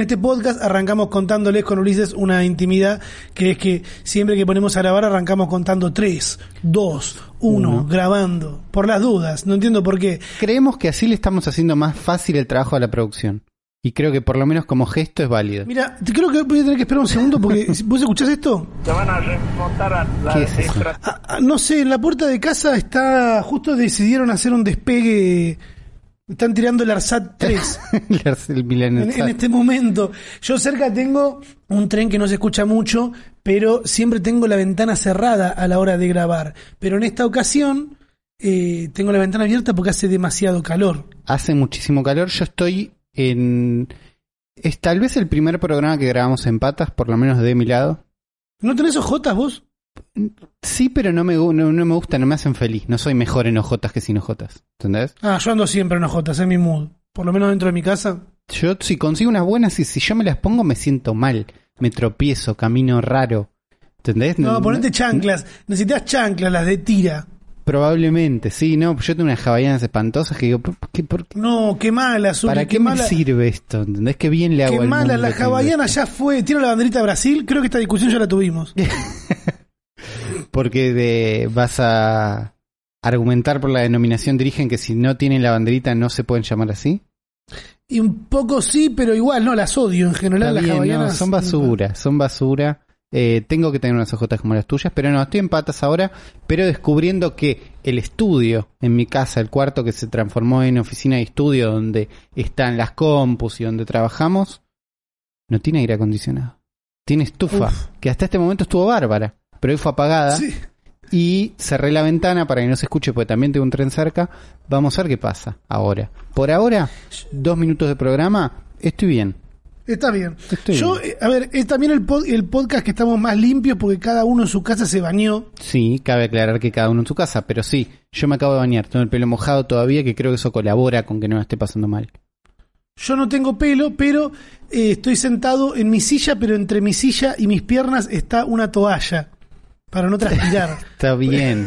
este podcast arrancamos contándoles con Ulises una intimidad, que es que siempre que ponemos a grabar arrancamos contando 3, 2, 1, grabando. Por las dudas, no entiendo por qué. Creemos que así le estamos haciendo más fácil el trabajo a la producción. Y creo que por lo menos como gesto es válido. Mira, creo que voy a tener que esperar un segundo porque ¿vos escuchás esto? Se van a remontar a la ¿Qué es eso? No sé, en la puerta de casa está, justo decidieron hacer un despegue, están tirando el ARSAT 3 El Milan en este momento. Yo cerca tengo un tren que no se escucha mucho, pero siempre tengo la ventana cerrada a la hora de grabar. Pero en esta ocasión tengo la ventana abierta porque hace demasiado calor. Hace muchísimo calor. Yo estoy es tal vez el primer programa que grabamos en patas, por lo menos de mi lado. ¿No tenés ojotas vos? Sí, pero no me gusta, no me hacen feliz. No soy mejor en ojotas que sin ojotas, ¿entendés? Yo ando siempre en ojotas, es mi mood. Por lo menos dentro de mi casa. Yo si consigo unas buenas y si yo me las pongo me siento mal. Me tropiezo, camino raro. ¿Entendés? No, ponete chanclas. Necesitas chanclas, las de tira. Probablemente, sí, no, yo tengo unas hawaianas espantosas que digo, ¿por qué? No, qué mala, Zuli, ¿Para qué me sirve esto? ¿Entendés? Qué bien le hago al mundo. Qué mala, la hawaiana ya fue. Tiene la banderita de Brasil, creo que esta discusión ya la tuvimos. Porque vas a argumentar por la denominación de origen que si no tienen la banderita no se pueden llamar así. Y un poco sí, pero igual, no, las odio en general, las hawaianas. No, son basura. Tengo que tener unas ojotas como las tuyas, pero no, estoy en patas ahora, pero descubriendo que el estudio en mi casa, el cuarto que se transformó en oficina de estudio donde están las compus y donde trabajamos, no tiene aire acondicionado. Tiene estufa, que hasta este momento estuvo bárbara, pero hoy fue apagada. Sí. Y cerré la ventana para que no se escuche porque también tengo un tren cerca. Vamos a ver qué pasa ahora. Por ahora, 2 minutos de programa, estoy bien. Está bien. A ver, es también el podcast que estamos más limpios porque cada uno en su casa se bañó. Sí, cabe aclarar que cada uno en su casa, pero sí, yo me acabo de bañar, tengo el pelo mojado todavía, que creo que eso colabora con que no me esté pasando mal. Yo no tengo pelo, pero estoy sentado en mi silla, pero entre mi silla y mis piernas está una toalla para no transpirar. Está bien.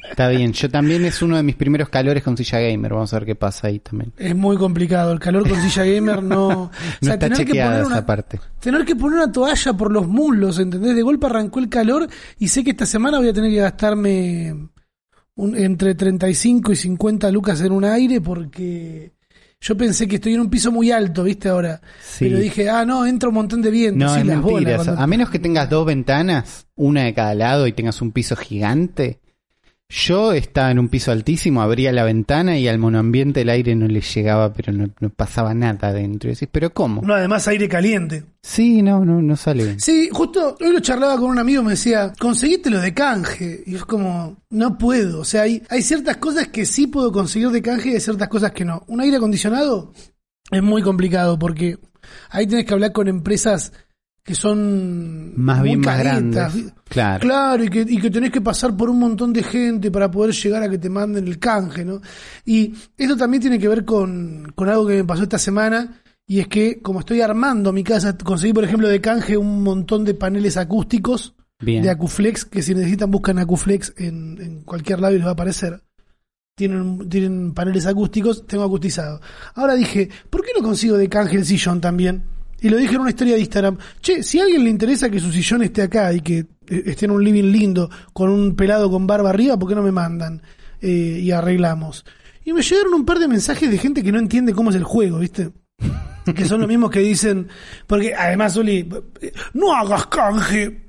Yo también es uno de mis primeros calores con silla gamer. Vamos a ver qué pasa ahí también. Es muy complicado. El calor con silla gamer no... No está chequeada esa parte. Tener que poner una toalla por los muslos, ¿entendés? De golpe arrancó el calor y sé que esta semana voy a tener que gastarme entre 35 y 50 lucas en un aire porque... Yo pensé que estoy en un piso muy alto, ¿viste? Ahora. Sí. Pero dije, no, entra un montón de viento. No, sí, es las mentira. bolas, A menos que tengas 2 ventanas, una de cada lado y tengas un piso gigante... Yo estaba en un piso altísimo, abría la ventana y al monoambiente el aire no le llegaba, pero no pasaba nada adentro. Y decís, ¿pero cómo? No, además aire caliente. Sí, no sale bien. Sí, justo hoy lo charlaba con un amigo, me decía, conseguítelo de canje. Y es como, no puedo. O sea, hay ciertas cosas que sí puedo conseguir de canje y hay ciertas cosas que no. Un aire acondicionado es muy complicado porque ahí tenés que hablar con empresas que son más muy bien caretas. Más grandes. Claro, y que tenés que pasar por un montón de gente para poder llegar a que te manden el canje, ¿no? Y esto también tiene que ver con algo que me pasó esta semana, y es que como estoy armando mi casa, conseguí por ejemplo de canje un montón de paneles acústicos. Bien. De Acuflex, que si necesitan buscan Acuflex en cualquier lado y les va a aparecer. Tienen paneles acústicos, tengo acustizado. Ahora dije, ¿por qué no consigo de canje el sillón también? Y lo dije en una historia de Instagram. Che, si a alguien le interesa que su sillón esté acá y que esté en un living lindo con un pelado con barba arriba, ¿por qué no me mandan? Y arreglamos. Y me llegaron un par de mensajes de gente que no entiende cómo es el juego, ¿viste? Que son los mismos que dicen... Porque además, Oli, no hagas canje.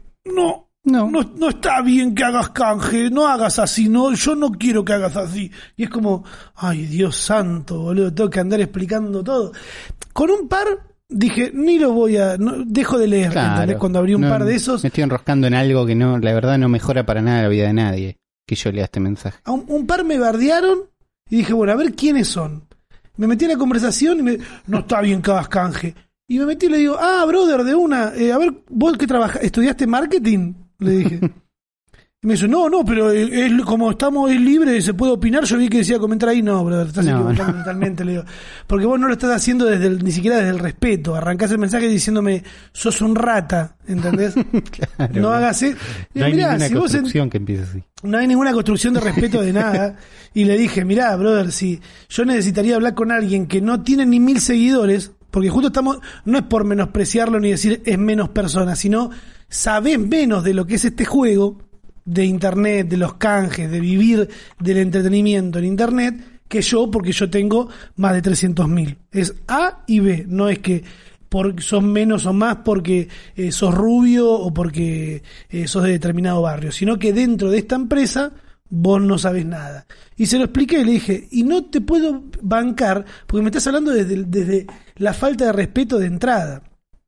No está bien que hagas canje. No hagas así. Yo no quiero que hagas así. Y es como... Ay, Dios santo, boludo. Tengo que andar explicando todo. Con un par... Dije, ni lo voy a... dejo de leer, claro, ¿entendés? Cuando abrí un par de esos... Me estoy enroscando en algo que no, la verdad no mejora para nada la vida de nadie, que yo lea este mensaje. Un par me bardearon y dije, bueno, a ver quiénes son. Me metí en la conversación y no está bien que hagas canje. Y me metí y le digo, brother, de una, a ver, vos que trabajas, ¿estudiaste marketing? Le dije. Y me dice, no, pero como es libre, se puede opinar. Yo vi que decía comentar ahí, no, brother, estás equivocando totalmente, le digo. Porque vos no lo estás haciendo ni siquiera desde el respeto. Arrancás el mensaje diciéndome, sos un rata, ¿entendés? Claro, no hagas eso. No hay ninguna construcción que empiece así. No hay ninguna construcción de respeto de nada. Y le dije, mirá, brother, si yo necesitaría hablar con alguien que no tiene ni 1000 seguidores, Porque justo no es por menospreciarlo ni decir es menos persona, sino sabés menos de lo que es este juego, de internet, de los canjes, de vivir del entretenimiento en internet, que yo, porque yo tengo más de 300.000. Es A y B, no es que sos menos o más porque sos rubio o porque sos de determinado barrio, sino que dentro de esta empresa vos no sabés nada. Y se lo expliqué y le dije, y no te puedo bancar porque me estás hablando desde la falta de respeto de entrada.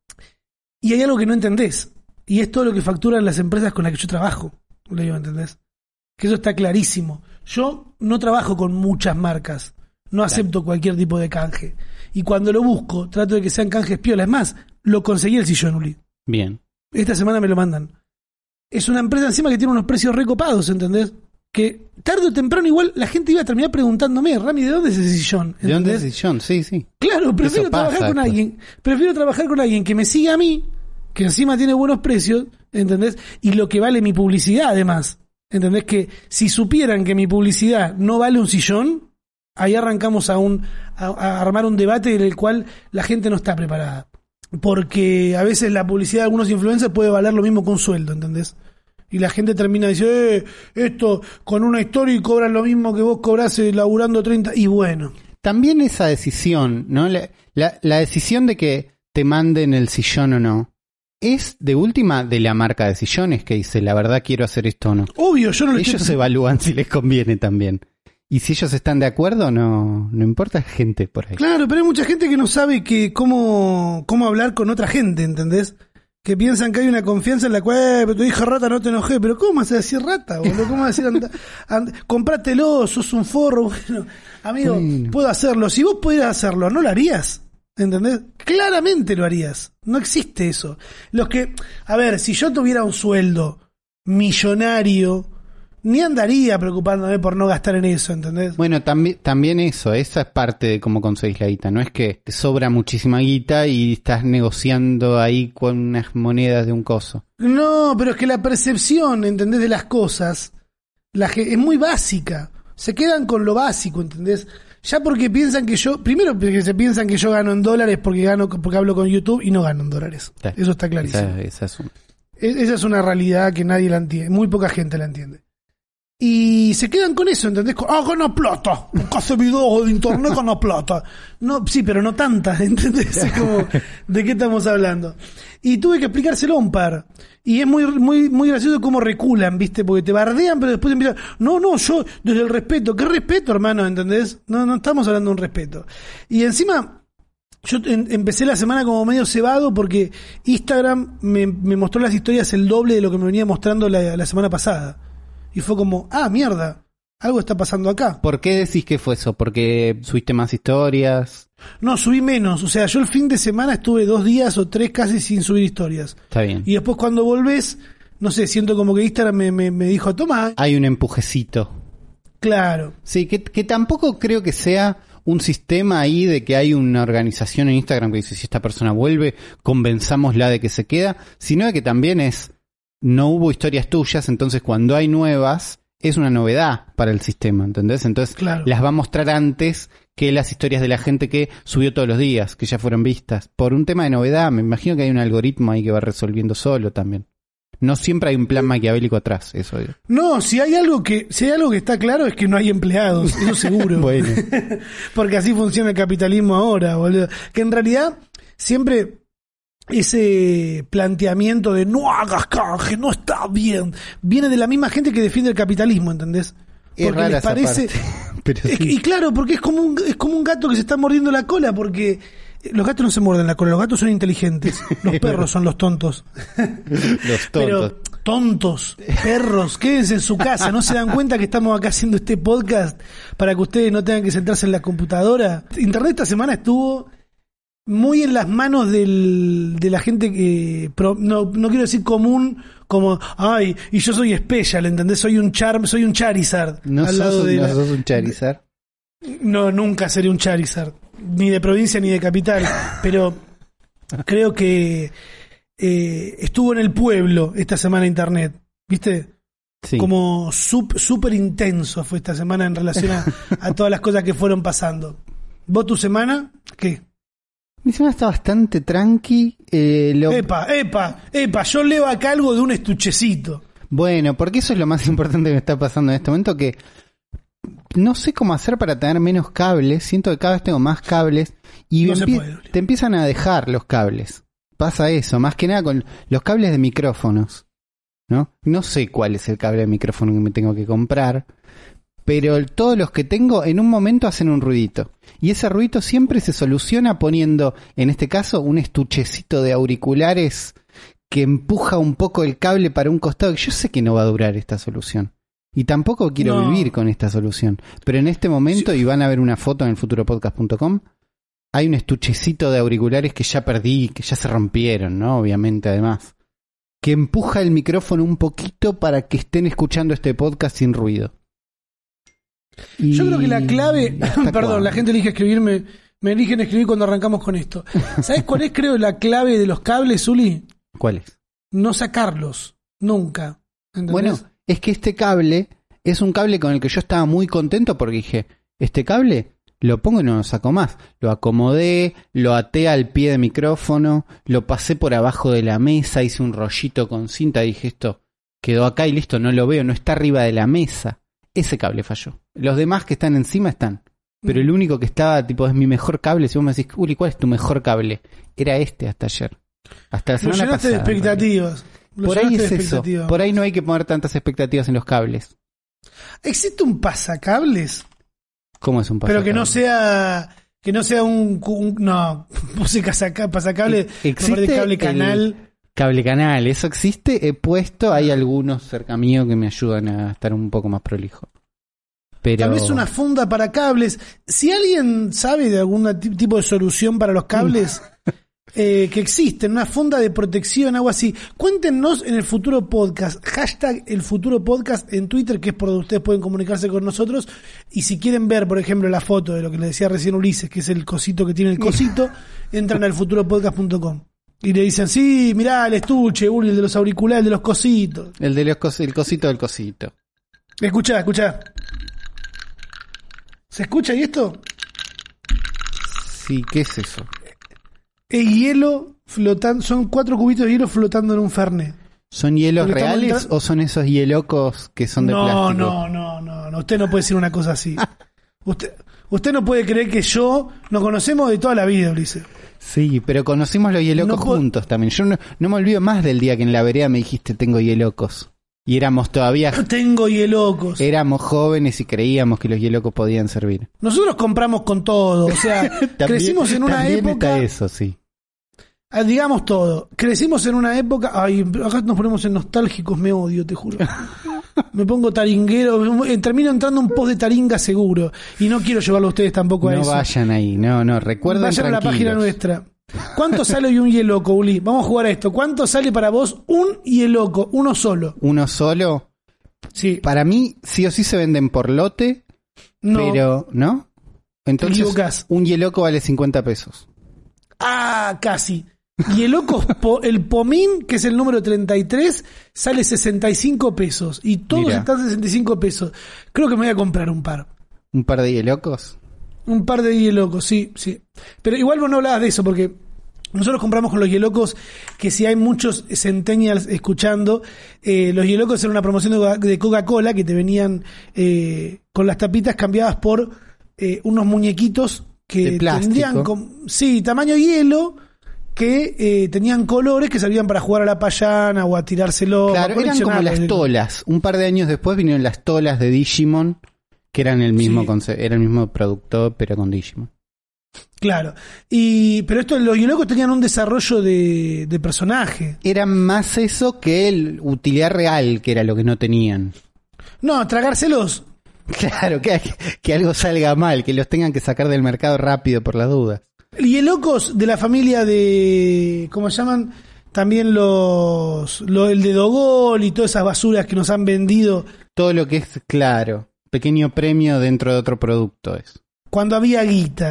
Y hay algo que no entendés, y es todo lo que facturan las empresas con las que yo trabajo. Le digo, ¿entendés? Que eso está clarísimo. Yo no trabajo con muchas marcas, no acepto cualquier tipo de canje. Y cuando lo busco, trato de que sean canjes piolas. Es más, lo conseguí el sillón, Uli. Bien. Esta semana me lo mandan. Es una empresa encima que tiene unos precios recopados, ¿entendés? Que tarde o temprano igual la gente iba a terminar preguntándome, Rami, ¿de dónde es ese sillón? ¿Entendés? ¿De dónde es ese sillón? Sí, sí. Claro, prefiero trabajar con alguien que me siga a mí, que encima tiene buenos precios, ¿entendés? Y lo que vale mi publicidad, además. ¿Entendés? Que si supieran que mi publicidad no vale un sillón, ahí arrancamos a armar un debate en el cual la gente no está preparada. Porque a veces la publicidad de algunos influencers puede valer lo mismo que un sueldo, ¿entendés? Y la gente termina diciendo, esto con una historia y cobran lo mismo que vos cobrás laburando 30, y bueno. También esa decisión, ¿no? La decisión de que te manden el sillón o no, es de última de la marca de sillones que dice, la verdad quiero hacer esto o no. Obvio, yo no lo Ellos evalúan si les conviene también. Y si ellos están de acuerdo, no importa gente por ahí. Claro, pero hay mucha gente que no sabe cómo hablar con otra gente, ¿entendés? Que piensan que hay una confianza en la cual, pero te dije rata, no te enojé. Pero ¿cómo vas a decir rata, boludo? ¿Cómo vas a decir comprátelo, sos un forro? Bueno, amigo, puedo hacerlo. Si vos pudieras hacerlo, ¿no lo harías? ¿Entendés? Claramente lo harías. No existe eso. A ver, si yo tuviera un sueldo millonario, ni andaría preocupándome por no gastar en eso, ¿entendés? Bueno, también esa es parte de cómo conseguís la guita. No es que te sobra muchísima guita y estás negociando ahí con unas monedas de un coso. No, pero es que la percepción, ¿entendés? De las cosas es muy básica. Se quedan con lo básico, ¿entendés? Ya porque piensan que primero porque se piensan que yo gano en dólares porque hablo con YouTube y no gano en dólares. Sí. Eso está clarísimo. Esa es una realidad que nadie la entiende, muy poca gente la entiende. Y se quedan con eso, ¿entendés? Gana plata, hace videos de internet, gana plata. No, sí, pero no tanta, ¿entendés? Es como, ¿de qué estamos hablando? Y tuve que explicárselo a un par. Y es muy, muy, muy gracioso cómo reculan, ¿viste? Porque te bardean, pero después empiezan, no, yo, desde el respeto. ¿Qué respeto, hermano? ¿Entendés? No estamos hablando de un respeto. Y encima, yo empecé la semana como medio cebado porque Instagram me mostró las historias el doble de lo que me venía mostrando la semana pasada. Y fue como, mierda, algo está pasando acá. ¿Por qué decís que fue eso? ¿Porque subiste más historias? No, subí menos. O sea, yo el fin de semana estuve 2 días o 3 casi sin subir historias. Está bien. Y después cuando volvés, no sé, siento como que Instagram me dijo, toma. Hay un empujecito. Claro. Sí, que tampoco creo que sea un sistema ahí de que hay una organización en Instagram que dice, si esta persona vuelve, convenzámosla de que se queda, sino de que también no hubo historias tuyas, entonces cuando hay nuevas, es una novedad para el sistema, ¿entendés? Entonces claro, las va a mostrar antes que las historias de la gente que subió todos los días, que ya fueron vistas. Por un tema de novedad, me imagino que hay un algoritmo ahí que va resolviendo solo también. No siempre hay un plan maquiavélico atrás, eso digo. No, si hay algo que está claro es que no hay empleados, eso seguro. Bueno. Porque así funciona el capitalismo ahora, boludo. Que en realidad siempre ese planteamiento de no hagas canje, no está bien, viene de la misma gente que defiende el capitalismo, ¿entendés? Porque les parece pero sí. Y claro, porque es como un gato que se está mordiendo la cola, porque los gatos no se muerden la cola, los gatos son inteligentes, los perros son los tontos. Los tontos. Pero tontos, perros, quédense en su casa, ¿no se dan cuenta que estamos acá haciendo este podcast para que ustedes no tengan que sentarse en la computadora? Internet esta semana estuvo muy en las manos de la gente que no quiero decir común, como y yo soy special, ¿entendés? Soy un Charizard. ¿No sos un Charizard? No, nunca seré un Charizard, ni de provincia ni de capital, pero creo que estuvo en el pueblo esta semana internet, ¿viste? Sí. Como súper intenso fue esta semana en relación a todas las cosas que fueron pasando. ¿Vos tu semana? ¿Qué? Mi semana está bastante tranqui. Epa, yo leo acá algo de un estuchecito. Bueno, porque eso es lo más importante que me está pasando en este momento, que no sé cómo hacer para tener menos cables. Siento que cada vez tengo más cables y No se puede. te empiezan a dejar los cables. Pasa eso, más que nada con los cables de micrófonos, ¿no? No sé cuál es el cable de micrófono que me tengo que comprar, pero todos los que tengo en un momento hacen un ruidito. Y ese ruidito siempre se soluciona poniendo, en este caso, un estuchecito de auriculares que empuja un poco el cable para un costado. Yo sé que no va a durar esta solución. Y tampoco quiero vivir con esta solución. Pero en este momento, y van a ver una foto en el futuropodcast.com, hay un estuchecito de auriculares que ya perdí, que ya se rompieron, ¿no? Obviamente, además. Que empuja el micrófono un poquito para que estén escuchando este podcast sin ruido. Y Yo creo que la clave... ¿hasta Perdón, cuándo? la gente elige escribirme... Me eligen escribir cuando arrancamos con esto. ¿Sabes cuál es, creo, la clave de los cables, Uli? ¿Cuál es? No sacarlos. Nunca. ¿Entendés? Bueno, es que este cable es un cable con el que yo estaba muy contento porque dije, este cable lo pongo y no lo saco más. Lo acomodé, lo até al pie de micrófono, lo pasé por abajo de la mesa, hice un rollito con cinta, dije esto quedó acá y listo, no lo veo, no está arriba de la mesa. Ese cable falló. Los demás que están encima están. Pero el único que estaba, tipo, es mi mejor cable. Si vos me decís, Uli, ¿cuál es tu mejor cable? Era este hasta ayer. Hasta la Lo semana llenaste de pasada. expectativas. Lo Por ahí llenaste es de eso. expectativas. Por ahí no hay que poner tantas expectativas en los cables. ¿Existe un pasacables? ¿Cómo es un Pero que pasacable? no sea no, puse pasacable, me parece cable canal. Cable canal, eso existe. He puesto, hay algunos cerca mío que me ayudan a estar un poco más prolijo. Pero Tal vez una funda para cables. Si alguien sabe de algún tipo de solución para los cables que existen, una funda de protección, algo así, cuéntenos en el Futuro Podcast, hashtag el Futuro Podcast en Twitter, que es por donde ustedes pueden comunicarse con nosotros. Y si quieren ver, por ejemplo, la foto de lo que le decía recién Ulises, que es el cosito que tiene el cosito, entran al futuropodcast.com y le dicen, sí, mirá el estuche, Uli, el de los auriculares, el de los cositos. el de el cosito del cosito. Escuchá. ¿Se escucha y esto? Sí, ¿qué es eso? El hielo flotando, son 4 cubitos de hielo flotando en un fernet. ¿Son hielos Porque estamos reales o son esos hielocos que son de plástico? No, usted no puede decir una cosa así. Usted no puede creer que nos conocemos de toda la vida, Ulises. Sí, pero conocimos los hielocos No puedo- juntos también. Yo no me olvido más del día que en la vereda me dijiste tengo hielocos. Y éramos todavía... Yo tengo hielocos. Éramos jóvenes y creíamos que los hielocos podían servir. Nosotros compramos con todo, o sea, crecimos en una también época, está eso, sí. digamos todo, crecimos en una época, ay, acá nos ponemos en nostálgicos, me odio, te juro. Me pongo taringuero, termino entrando un post de taringa seguro, y no quiero llevarlo a ustedes tampoco a No eso. vayan ahí, no, recuerden Vayan a la tranquilos. página nuestra. ¿Cuánto sale hoy un hieloco, Uli? Vamos a jugar a esto. ¿Cuánto sale para vos un hieloco, uno solo? Uno solo, Sí, para mí sí o sí se venden por lote, no. pero ¿no? Entonces equivocás. un hieloco vale 50 pesos. Ah, casi. Hielocos, el pomín, que es el número 33, sale 65 pesos. Y todos Mirá. están 65 pesos. Creo que me voy a comprar un par. ¿Un par de hielocos? Un par de hielocos, sí. Pero igual vos no hablabas de eso, porque nosotros compramos con los hielocos, que si hay muchos centennials escuchando, los hielocos eran una promoción de Coca-Cola que te venían con las tapitas cambiadas por unos muñequitos que De plástico. tendrían tamaño hielo, que tenían colores que servían para jugar a la payana o a tirárselo. Claro, para eran como coleccionarlos. las tolas. Un par de años después vinieron las tolas de Digimon, que eran el mismo Sí. era el mismo productor, pero con Digimon. Claro. Pero los hielocos tenían un desarrollo de personaje. Era más eso que el utilidad real, que era lo que no tenían. No, tragárselos. Claro, que algo salga mal, que los tengan que sacar del mercado rápido por las dudas. Hielocos de la familia de, ¿cómo se llaman? También el de Dogol y todas esas basuras que nos han vendido Todo lo que es, claro, pequeño premio dentro de otro producto es. cuando había guita.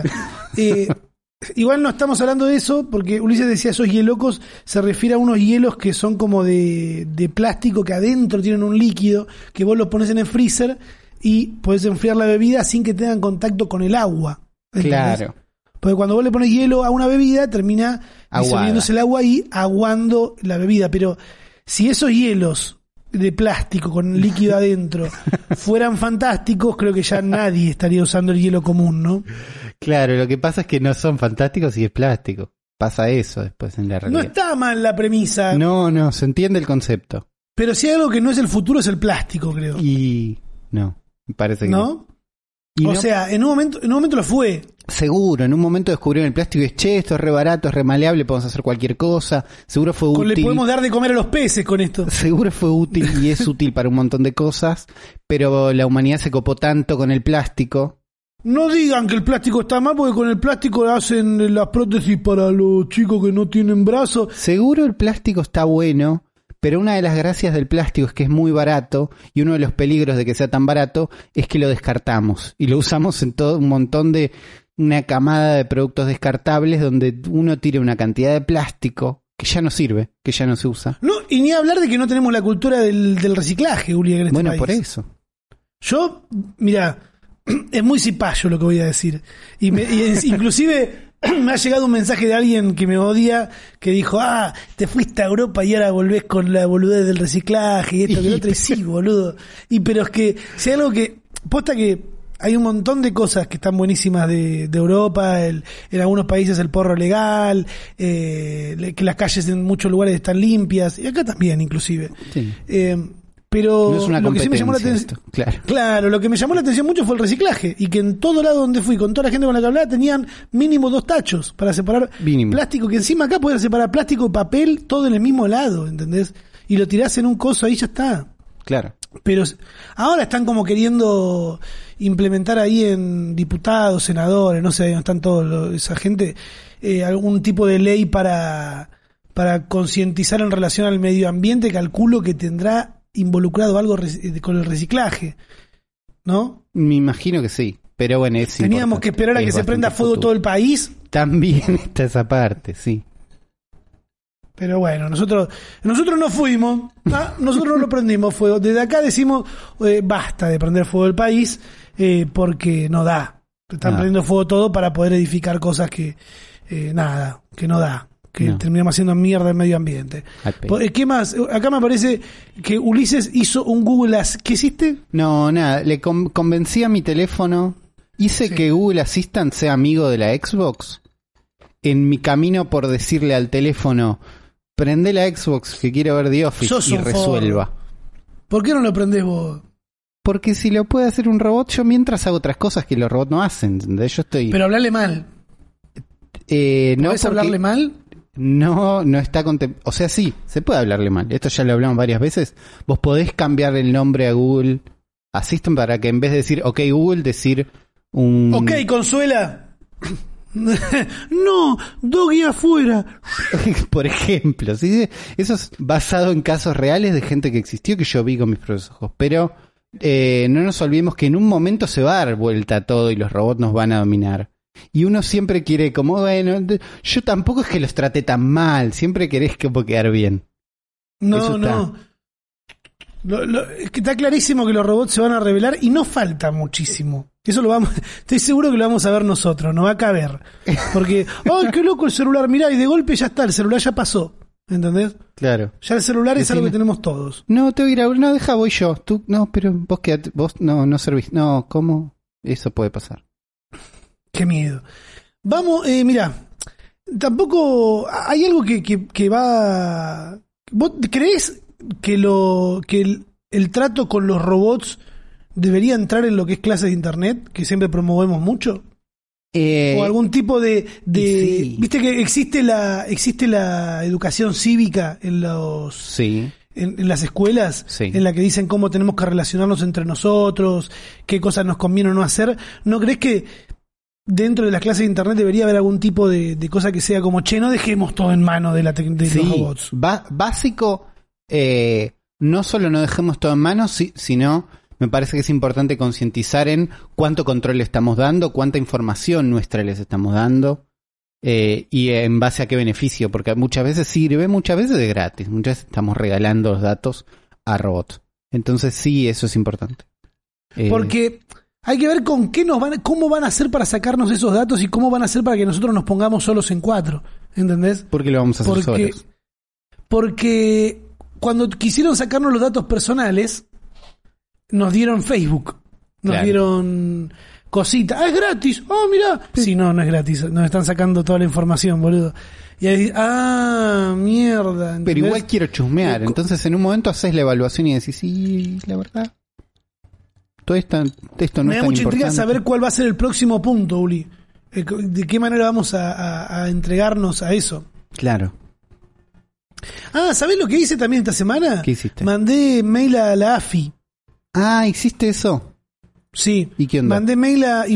Igual no estamos hablando de eso porque Ulises decía esos hielocos, se refiere a unos hielos que son como de plástico, que adentro tienen un líquido que vos lo pones en el freezer y podés enfriar la bebida sin que tengan contacto con el agua. ¿Entendés? Claro. Porque cuando vos le pones hielo a una bebida, termina disolviéndose el agua y aguando la bebida. Pero si esos hielos de plástico con líquido adentro fueran fantásticos, creo que ya nadie estaría usando el hielo común, ¿no? Claro, lo que pasa es que no son fantásticos y es plástico. Pasa eso después en la realidad. No está mal la premisa. No, se entiende el concepto. Pero si hay algo que no es el futuro, es el plástico, creo. Y no, me parece que ¿no? Y o no, sea, en un momento lo fue. seguro, en un momento descubrieron el plástico y es, che, esto es re barato, es re maleable, podemos hacer cualquier cosa. Seguro fue útil. Le podemos dar de comer a los peces con esto. Seguro fue útil y es útil para un montón de cosas, pero la humanidad se copó tanto con el plástico. No digan que el plástico está mal, porque con el plástico hacen las prótesis para los chicos que no tienen brazos. Seguro el plástico está bueno, pero una de las gracias del plástico es que es muy barato, y uno de los peligros de que sea tan barato es que lo descartamos y lo usamos en todo un montón de una camada de productos descartables donde uno tira una cantidad de plástico que ya no sirve, que ya no se usa. No, y ni hablar de que no tenemos la cultura del reciclaje, Uli, en este Bueno, país. por eso. Yo, mira, es muy cipayo lo que voy a decir. Inclusive me ha llegado un mensaje de alguien que me odia, que dijo, te fuiste a Europa y ahora volvés con la boludez del reciclaje y esto que lo otro. Y sí, boludo. Pero es que, si hay algo que, posta que hay un montón de cosas que están buenísimas de Europa, en algunos países el porro legal, que las calles en muchos lugares están limpias, y acá también inclusive. Sí. Pero no es una lo que sí me llamó la competencia atención, esto, claro, lo que me llamó la atención mucho fue el reciclaje, y que en todo lado donde fui, con toda la gente con la que hablaba, tenían mínimo 2 tachos para separar plástico, que encima acá podés separar plástico, papel, todo en el mismo lado, ¿entendés? Y lo tirás en un coso, ahí ya está. Claro. Pero ahora están como queriendo implementar ahí en diputados, senadores, no sé, ahí están todos esa gente, algún tipo de ley para concientizar en relación al medio ambiente. Calculo que tendrá involucrado algo con el reciclaje, ¿no? Me imagino que sí, pero bueno, es Teníamos importante. que esperar a que se prenda fuego futuro. todo el país. También está esa parte, sí. Pero bueno, nosotros no fuimos, nosotros no lo prendimos fuego. Desde acá decimos, basta de prender fuego el país, porque no da. Están prendiendo fuego todo para poder edificar cosas que no da. Que terminamos haciendo mierda el medio ambiente. ¿Qué más? Acá me parece que Ulises hizo un Google ¿Qué hiciste? No, nada, le convencí a mi teléfono, hice que Google Assistant sea amigo de la Xbox. En mi camino por decirle al teléfono, prende la Xbox que quiero ver The Office y resuelva. ¿Por qué no lo prendés vos? Porque si lo puede hacer un robot, yo mientras hago otras cosas que los robots no hacen. ¿Entendés? Yo estoy... Pero hablarle mal. ¿Podés hablarle mal? No está o sea, sí, se puede hablarle mal. Esto ya lo hablamos varias veces. Vos podés cambiar el nombre a Google Assistant para que en vez de decir OK Google, decir un... OK, Consuela. No, Doggy afuera. Por ejemplo, ¿sí? Eso es basado en casos reales de gente que existió, que yo vi con mis propios ojos. Pero no nos olvidemos que en un momento se va a dar vuelta a todo y los robots nos van a dominar. Y uno siempre quiere como, bueno, yo tampoco es que los trate tan mal, siempre querés como quedar bien. No. Es que está clarísimo que los robots se van a revelar y no falta muchísimo. Eso estoy seguro que lo vamos a ver nosotros, no va a caber. Porque, ¡ay, qué loco el celular! Mirá, y de golpe ya está, el celular ya pasó. ¿Entendés? Claro. Ya el celular es algo que tenemos todos. No, te voy a ir a... No, deja, voy yo. Tú, no, pero vos quedate, vos no servís. No, ¿cómo? Eso puede pasar. Qué miedo. Vamos, mira, tampoco hay algo que va... ¿Vos creés que el trato con los robots debería entrar en lo que es clases de internet, que siempre promovemos mucho? O algún tipo de sí. Viste que existe la educación cívica en los... Sí. En las escuelas, sí, en la que dicen cómo tenemos que relacionarnos entre nosotros, qué cosas nos conviene o no hacer. ¿No crees que dentro de las clases de internet debería haber algún tipo de cosa que sea como, no dejemos todo en manos de sí, los robots? Básico, no solo no dejemos todo en manos, sino me parece que es importante concientizar en cuánto control le estamos dando, cuánta información nuestra les estamos dando, y en base a qué beneficio, porque muchas veces sirve, muchas veces de gratis, muchas veces estamos regalando los datos a robots. Entonces sí, eso es importante. Porque Hay que ver con qué cómo van a hacer para sacarnos esos datos y cómo van a hacer para que nosotros nos pongamos solos en 4. ¿Entendés? Porque lo vamos a hacer solos. Porque cuando quisieron sacarnos los datos personales, nos dieron Facebook. Nos dieron cositas. ¡Ah, es gratis! ¡Oh, mirá! Sí, no es gratis. Nos están sacando toda la información, boludo. Y ahí, mierda. ¿Entendés? Pero igual quiero chusmear. Entonces en un momento haces la evaluación y decís, sí, la verdad. Todo esto no es tan importante. Me da mucha intriga saber cuál va a ser el próximo punto, Uli. De qué manera vamos a entregarnos a eso. Claro. ¿Sabés lo que hice también esta semana? ¿Qué hiciste? Mandé mail a la AFI. ¿Hiciste eso? Sí. ¿Y qué onda? Mandé mail a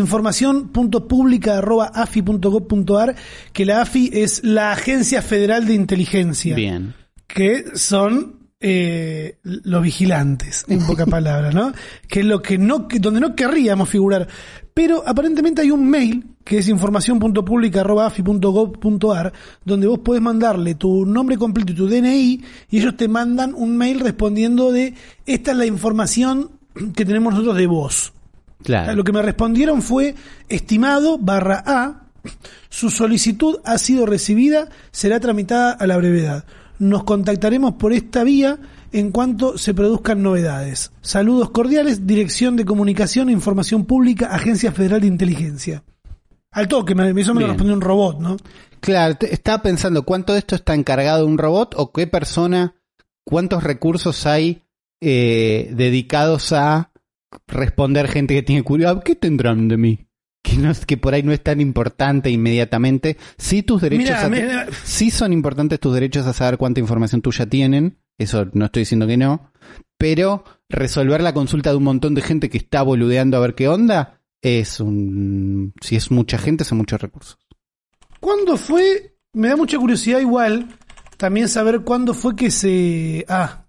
información.publica@afi.gov.ar, que la AFI es la Agencia Federal de Inteligencia. Bien. Que son los vigilantes, en pocas palabras, ¿no? Que es lo que donde no querríamos figurar. Pero aparentemente hay un mail que es información.publica@afi.gov.ar, donde vos podés mandarle tu nombre completo y tu DNI, y ellos te mandan un mail respondiendo de esta es la información que tenemos nosotros de vos. Claro. Lo que me respondieron fue estimado /A, su solicitud ha sido recibida, será tramitada a la brevedad. Nos contactaremos por esta vía en cuanto se produzcan novedades. Saludos cordiales, Dirección de Comunicación e Información Pública, Agencia Federal de Inteligencia. Al toque, eso me lo respondió un robot, ¿no? Claro, estaba pensando, ¿cuánto de esto está encargado de un robot o qué persona, cuántos recursos hay dedicados a responder gente que tiene curiosidad? ¿Qué tendrán de mí? Que por ahí no es tan importante inmediatamente. Sí, tus derechos sí son importantes tus derechos a saber cuánta información tuya tienen. Eso no estoy diciendo que no. Pero resolver la consulta de un montón de gente que está boludeando a ver qué onda si es mucha gente, son muchos recursos. ¿Cuándo fue? Me da mucha curiosidad igual también saber cuándo fue que se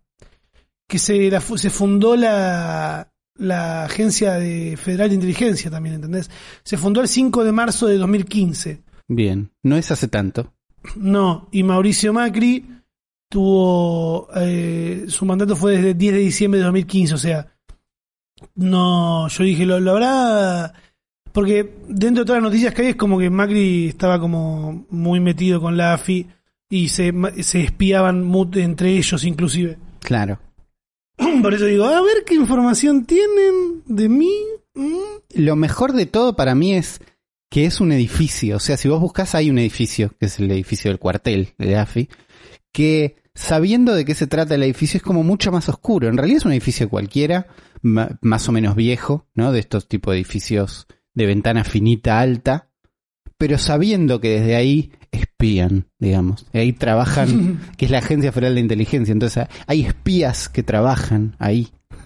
fundó la Agencia Federal de Inteligencia también, ¿entendés? Se fundó el 5 de marzo de 2015. Bien, no es hace tanto. No, y Mauricio Macri tuvo su mandato fue desde el 10 de diciembre de 2015, o sea, no, yo dije, lo habrá, porque dentro de todas las noticias que hay es como que Macri estaba como muy metido con la AFI y se espiaban entre ellos inclusive. Claro. Por eso digo, a ver qué información tienen de mí. Lo mejor de todo para mí es que es un edificio. O sea, si vos buscás, hay un edificio, que es el edificio del cuartel de AFI, que sabiendo de qué se trata el edificio es como mucho más oscuro. En realidad es un edificio cualquiera, más o menos viejo, ¿no? De estos tipos de edificios de ventana finita, alta, pero sabiendo que desde ahí espían, digamos. Ahí trabajan, que es la Agencia Federal de Inteligencia. Entonces hay espías que trabajan ahí.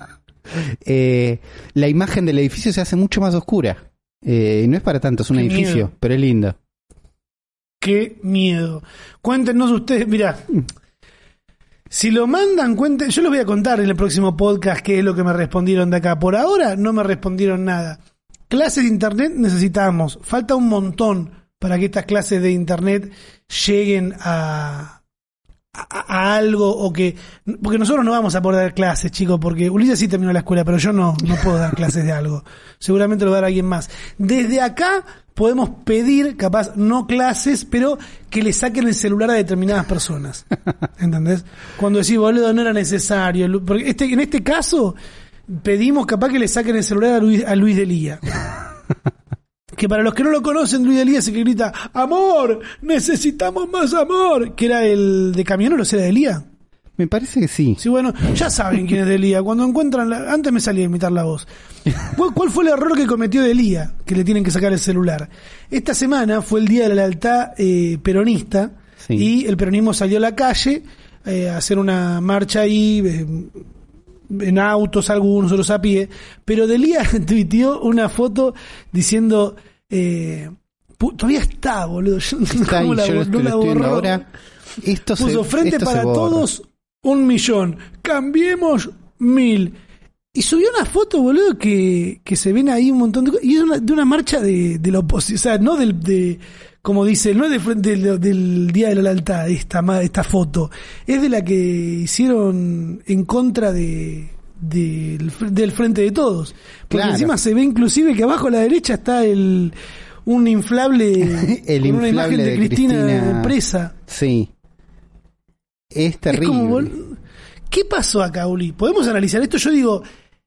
La imagen del edificio se hace mucho más oscura. No es para tanto, es un edificio, miedo. Pero es lindo. Qué miedo. Cuéntenos ustedes, mirá. Si lo mandan, cuenten. Yo les voy a contar en el próximo podcast qué es lo que me respondieron de acá. Por ahora no me respondieron nada. Clases de internet necesitamos. Falta un montón para que estas clases de internet lleguen a algo o que... Porque nosotros no vamos a poder dar clases, chicos, porque Ulises sí terminó la escuela, pero yo no puedo dar clases de algo. Seguramente lo va a dar alguien más. Desde acá podemos pedir, capaz, no clases, pero que le saquen el celular a determinadas personas. ¿Entendés? Cuando decís, boludo, no era necesario. Porque en este caso, pedimos capaz que le saquen el celular a Luis Delía. Que para los que no lo conocen, Luis Delía es el que grita ¡amor! ¡Necesitamos más amor! Que era el de Camioneros, ¿era Delía? Me parece que sí. Sí, bueno, ya saben quién es Delía. Cuando encuentran... Antes me salía a imitar la voz. ¿Cuál fue el error que cometió Delía? Que le tienen que sacar el celular. Esta semana fue el Día de la Lealtad peronista. Sí. Y el peronismo salió a la calle a hacer una marcha ahí... en autos, algunos otros a pie, pero Delía tuiteó una foto diciendo todavía está, boludo. Está ahí, yo lo estoy viendo ahora. Puso frente para todos 1.000.000, cambiemos 1.000. Y subió una foto, boludo, que se ven ahí un montón de cosas. Y es de una marcha de la oposición, o sea, no como dice, no es del Día de la Lealtad, esta foto. Es de la que hicieron en contra de del Frente de Todos. Porque Claro. encima se ve inclusive que abajo a la derecha está un inflable El con una inflable imagen de de Cristina Cristina presa. Sí. Es terrible. Es como, ¿qué pasó acá, Uli? ¿Podemos analizar esto? Yo digo,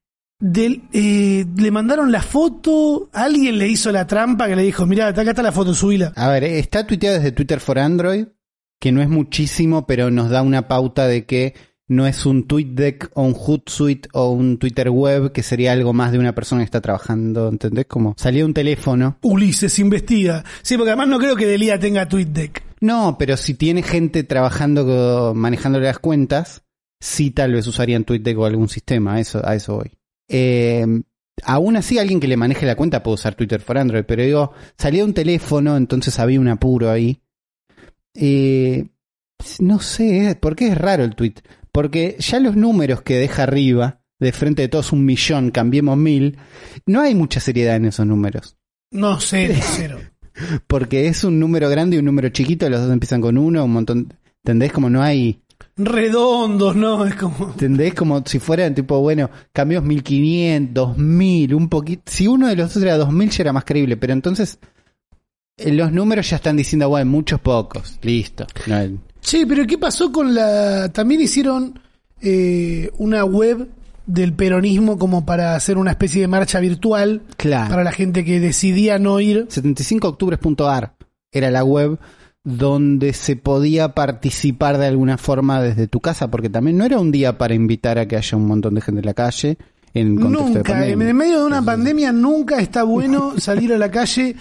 le mandaron la foto, alguien le hizo la trampa que le dijo, mirá, acá está la foto, subila. A ver, está tuiteado desde Twitter for Android, que no es muchísimo, pero nos da una pauta de que no es un TweetDeck o un Hootsuite o un Twitter web, que sería algo más de una persona que está trabajando, ¿entendés? Como salía un teléfono. Ulises investiga. Sí, porque además no creo que Delia tenga TweetDeck. No, pero si tiene gente trabajando, manejándole las cuentas, sí tal vez usarían TweetDeck o algún sistema, a eso voy. Aún así, alguien que le maneje la cuenta puede usar Twitter for Android, pero digo, salía un teléfono, entonces había un apuro ahí. No sé, ¿por qué es raro el tweet? Porque ya los números que deja arriba, de Frente de Todos 1.000.000, cambiemos 1.000, no hay mucha seriedad en esos números. No, cero. Porque es un número grande y un número chiquito, los dos empiezan con 1, un montón, ¿entendés? Como no hay... Redondos, ¿no? Es como... ¿Entendés? Como si fueran tipo, bueno, cambios 1.500, 2.000, un poquito... Si uno de los dos era 2.000 ya era más creíble, pero entonces los números ya están diciendo, bueno, muchos pocos, listo. No, Sí, pero ¿qué pasó con la...? También hicieron una web del peronismo como para hacer una especie de marcha virtual claro. para la gente que decidía no ir. 75octubres.ar era la web donde se podía participar de alguna forma desde tu casa, porque también no era un día para invitar a que haya un montón de gente en la calle en contexto de Nunca, pandemia. en medio de una pandemia nunca está bueno salir a la calle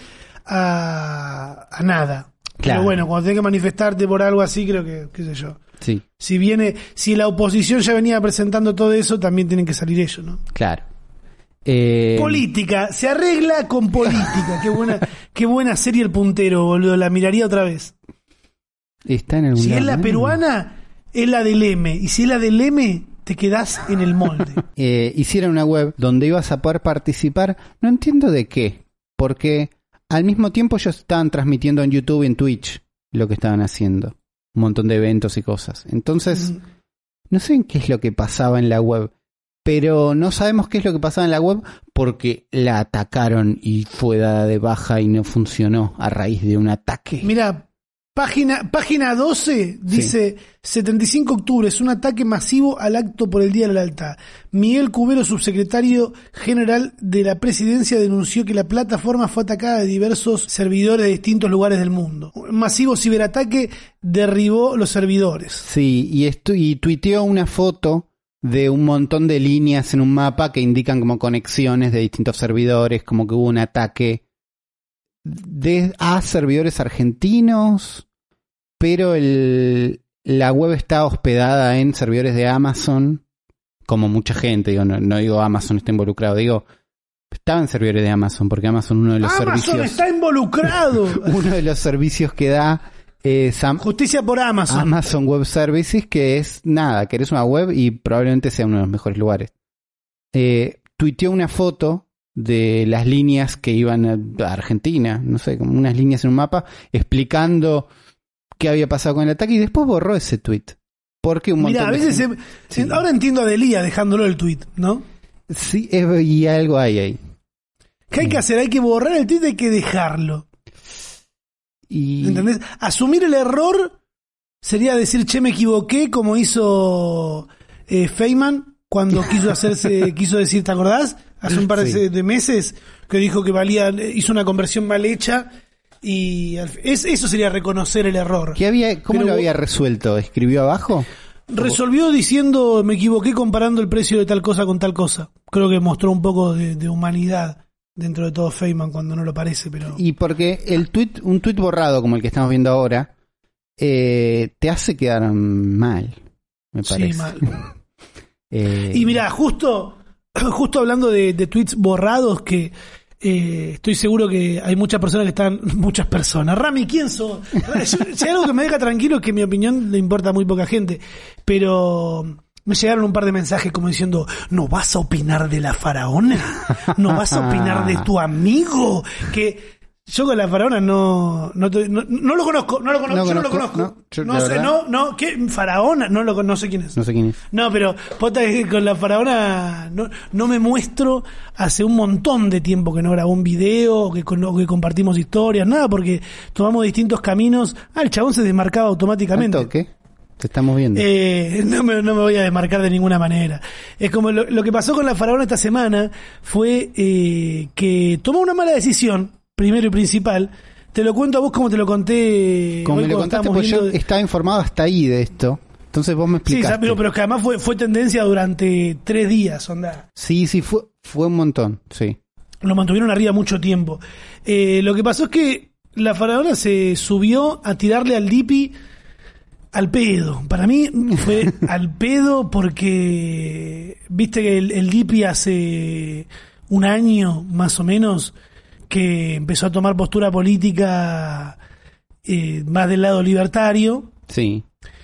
a nada. Claro. Pero bueno, cuando tenés que manifestarte por algo así, creo que, qué sé yo. Sí, Si la oposición ya venía presentando todo eso, también tienen que salir ellos, ¿no? claro. Política, se arregla con política. Qué buena serie El Puntero, boludo, la miraría otra vez. Está en algún Si lado, es la ¿no? peruana, es la del M. Y si es la del M, te quedás en el molde. Hicieron una web donde ibas a poder participar, no entiendo de qué, porque al mismo tiempo ellos estaban transmitiendo en YouTube y en Twitch lo que estaban haciendo, un montón de eventos y cosas. Entonces, no sé qué es lo que pasaba en la web, pero no sabemos qué es lo que pasaba en la web porque la atacaron y fue dada de baja y no funcionó a raíz de un ataque. Mira, página 12 dice 75 de octubre, es un ataque masivo al acto por el Día de la Lealtad. Miguel Cubero, subsecretario general de la presidencia, denunció que la plataforma fue atacada de diversos servidores de distintos lugares del mundo. Un masivo ciberataque derribó los servidores. Sí, y tuiteó una foto de un montón de líneas en un mapa que indican como conexiones de distintos servidores, como que hubo un ataque a servidores argentinos, pero la web está hospedada en servidores de Amazon, como mucha gente, digo, no digo Amazon está involucrado, digo, estaba en servidores de Amazon, porque Amazon uno de los Amazon servicios... está involucrado. Uno de los servicios que da es Justicia por Amazon. Amazon Web Services, que es nada, que eres una web y probablemente sea uno de los mejores lugares. Tuiteó una foto de las líneas que iban a Argentina, no sé, como unas líneas en un mapa, explicando qué había pasado con el ataque y después borró ese tweet. Porque un montón Mirá, a veces sí. ahora entiendo a Delia dejándolo el tweet, ¿no? Sí, y algo hay ahí. ¿Qué hay que hacer? Hay que borrar el tweet, hay que dejarlo. ¿Entendés? Asumir el error sería decir, che, me equivoqué, como hizo Feynman cuando quiso decir, ¿te acordás? Hace un par de meses, que dijo que hizo una conversión mal hecha, y eso sería reconocer el error. ¿Cómo lo había resuelto? ¿Escribió abajo? Resolvió diciendo, me equivoqué comparando el precio de tal cosa con tal cosa. Creo que mostró un poco de humanidad dentro de todo Feynman cuando no lo parece, pero... Y porque un tweet borrado como el que estamos viendo ahora, te hace quedar mal, me parece. Sí, mal. Y mirá, justo hablando de tweets borrados, que estoy seguro que hay muchas personas. Rami, ¿quién sos? Si hay algo que me deja tranquilo es que mi opinión le importa a muy poca gente, pero me llegaron un par de mensajes como diciendo, ¿no vas a opinar de la faraona? ¿No vas a opinar de tu amigo? Que Yo con la faraona no lo conozco, yo no lo conozco. No sé, ¿qué? Faraona, no sé quién es. No sé quién es. No, pero posta que con la faraona no me muestro hace un montón de tiempo que no grabó un video, que compartimos historias, nada, porque tomamos distintos caminos. El chabón se desmarcaba automáticamente. ¿Qué? Te estamos viendo. No me voy a desmarcar de ninguna manera. Es como lo que pasó con la faraona esta semana fue que tomó una mala decisión. Primero y principal, te lo cuento a vos como te lo conté. Como me lo contaste, pues yo estaba informado hasta ahí de esto. Entonces vos me explicaste. Sí, pero que además fue tendencia durante 3 días, onda. Sí, fue un montón, sí. Lo mantuvieron arriba mucho tiempo. Lo que pasó es que la faraona se subió a tirarle al Dipi al pedo. Para mí fue al pedo porque viste que el Dipi hace un año más o menos que empezó a tomar postura política más del lado libertario. Sí.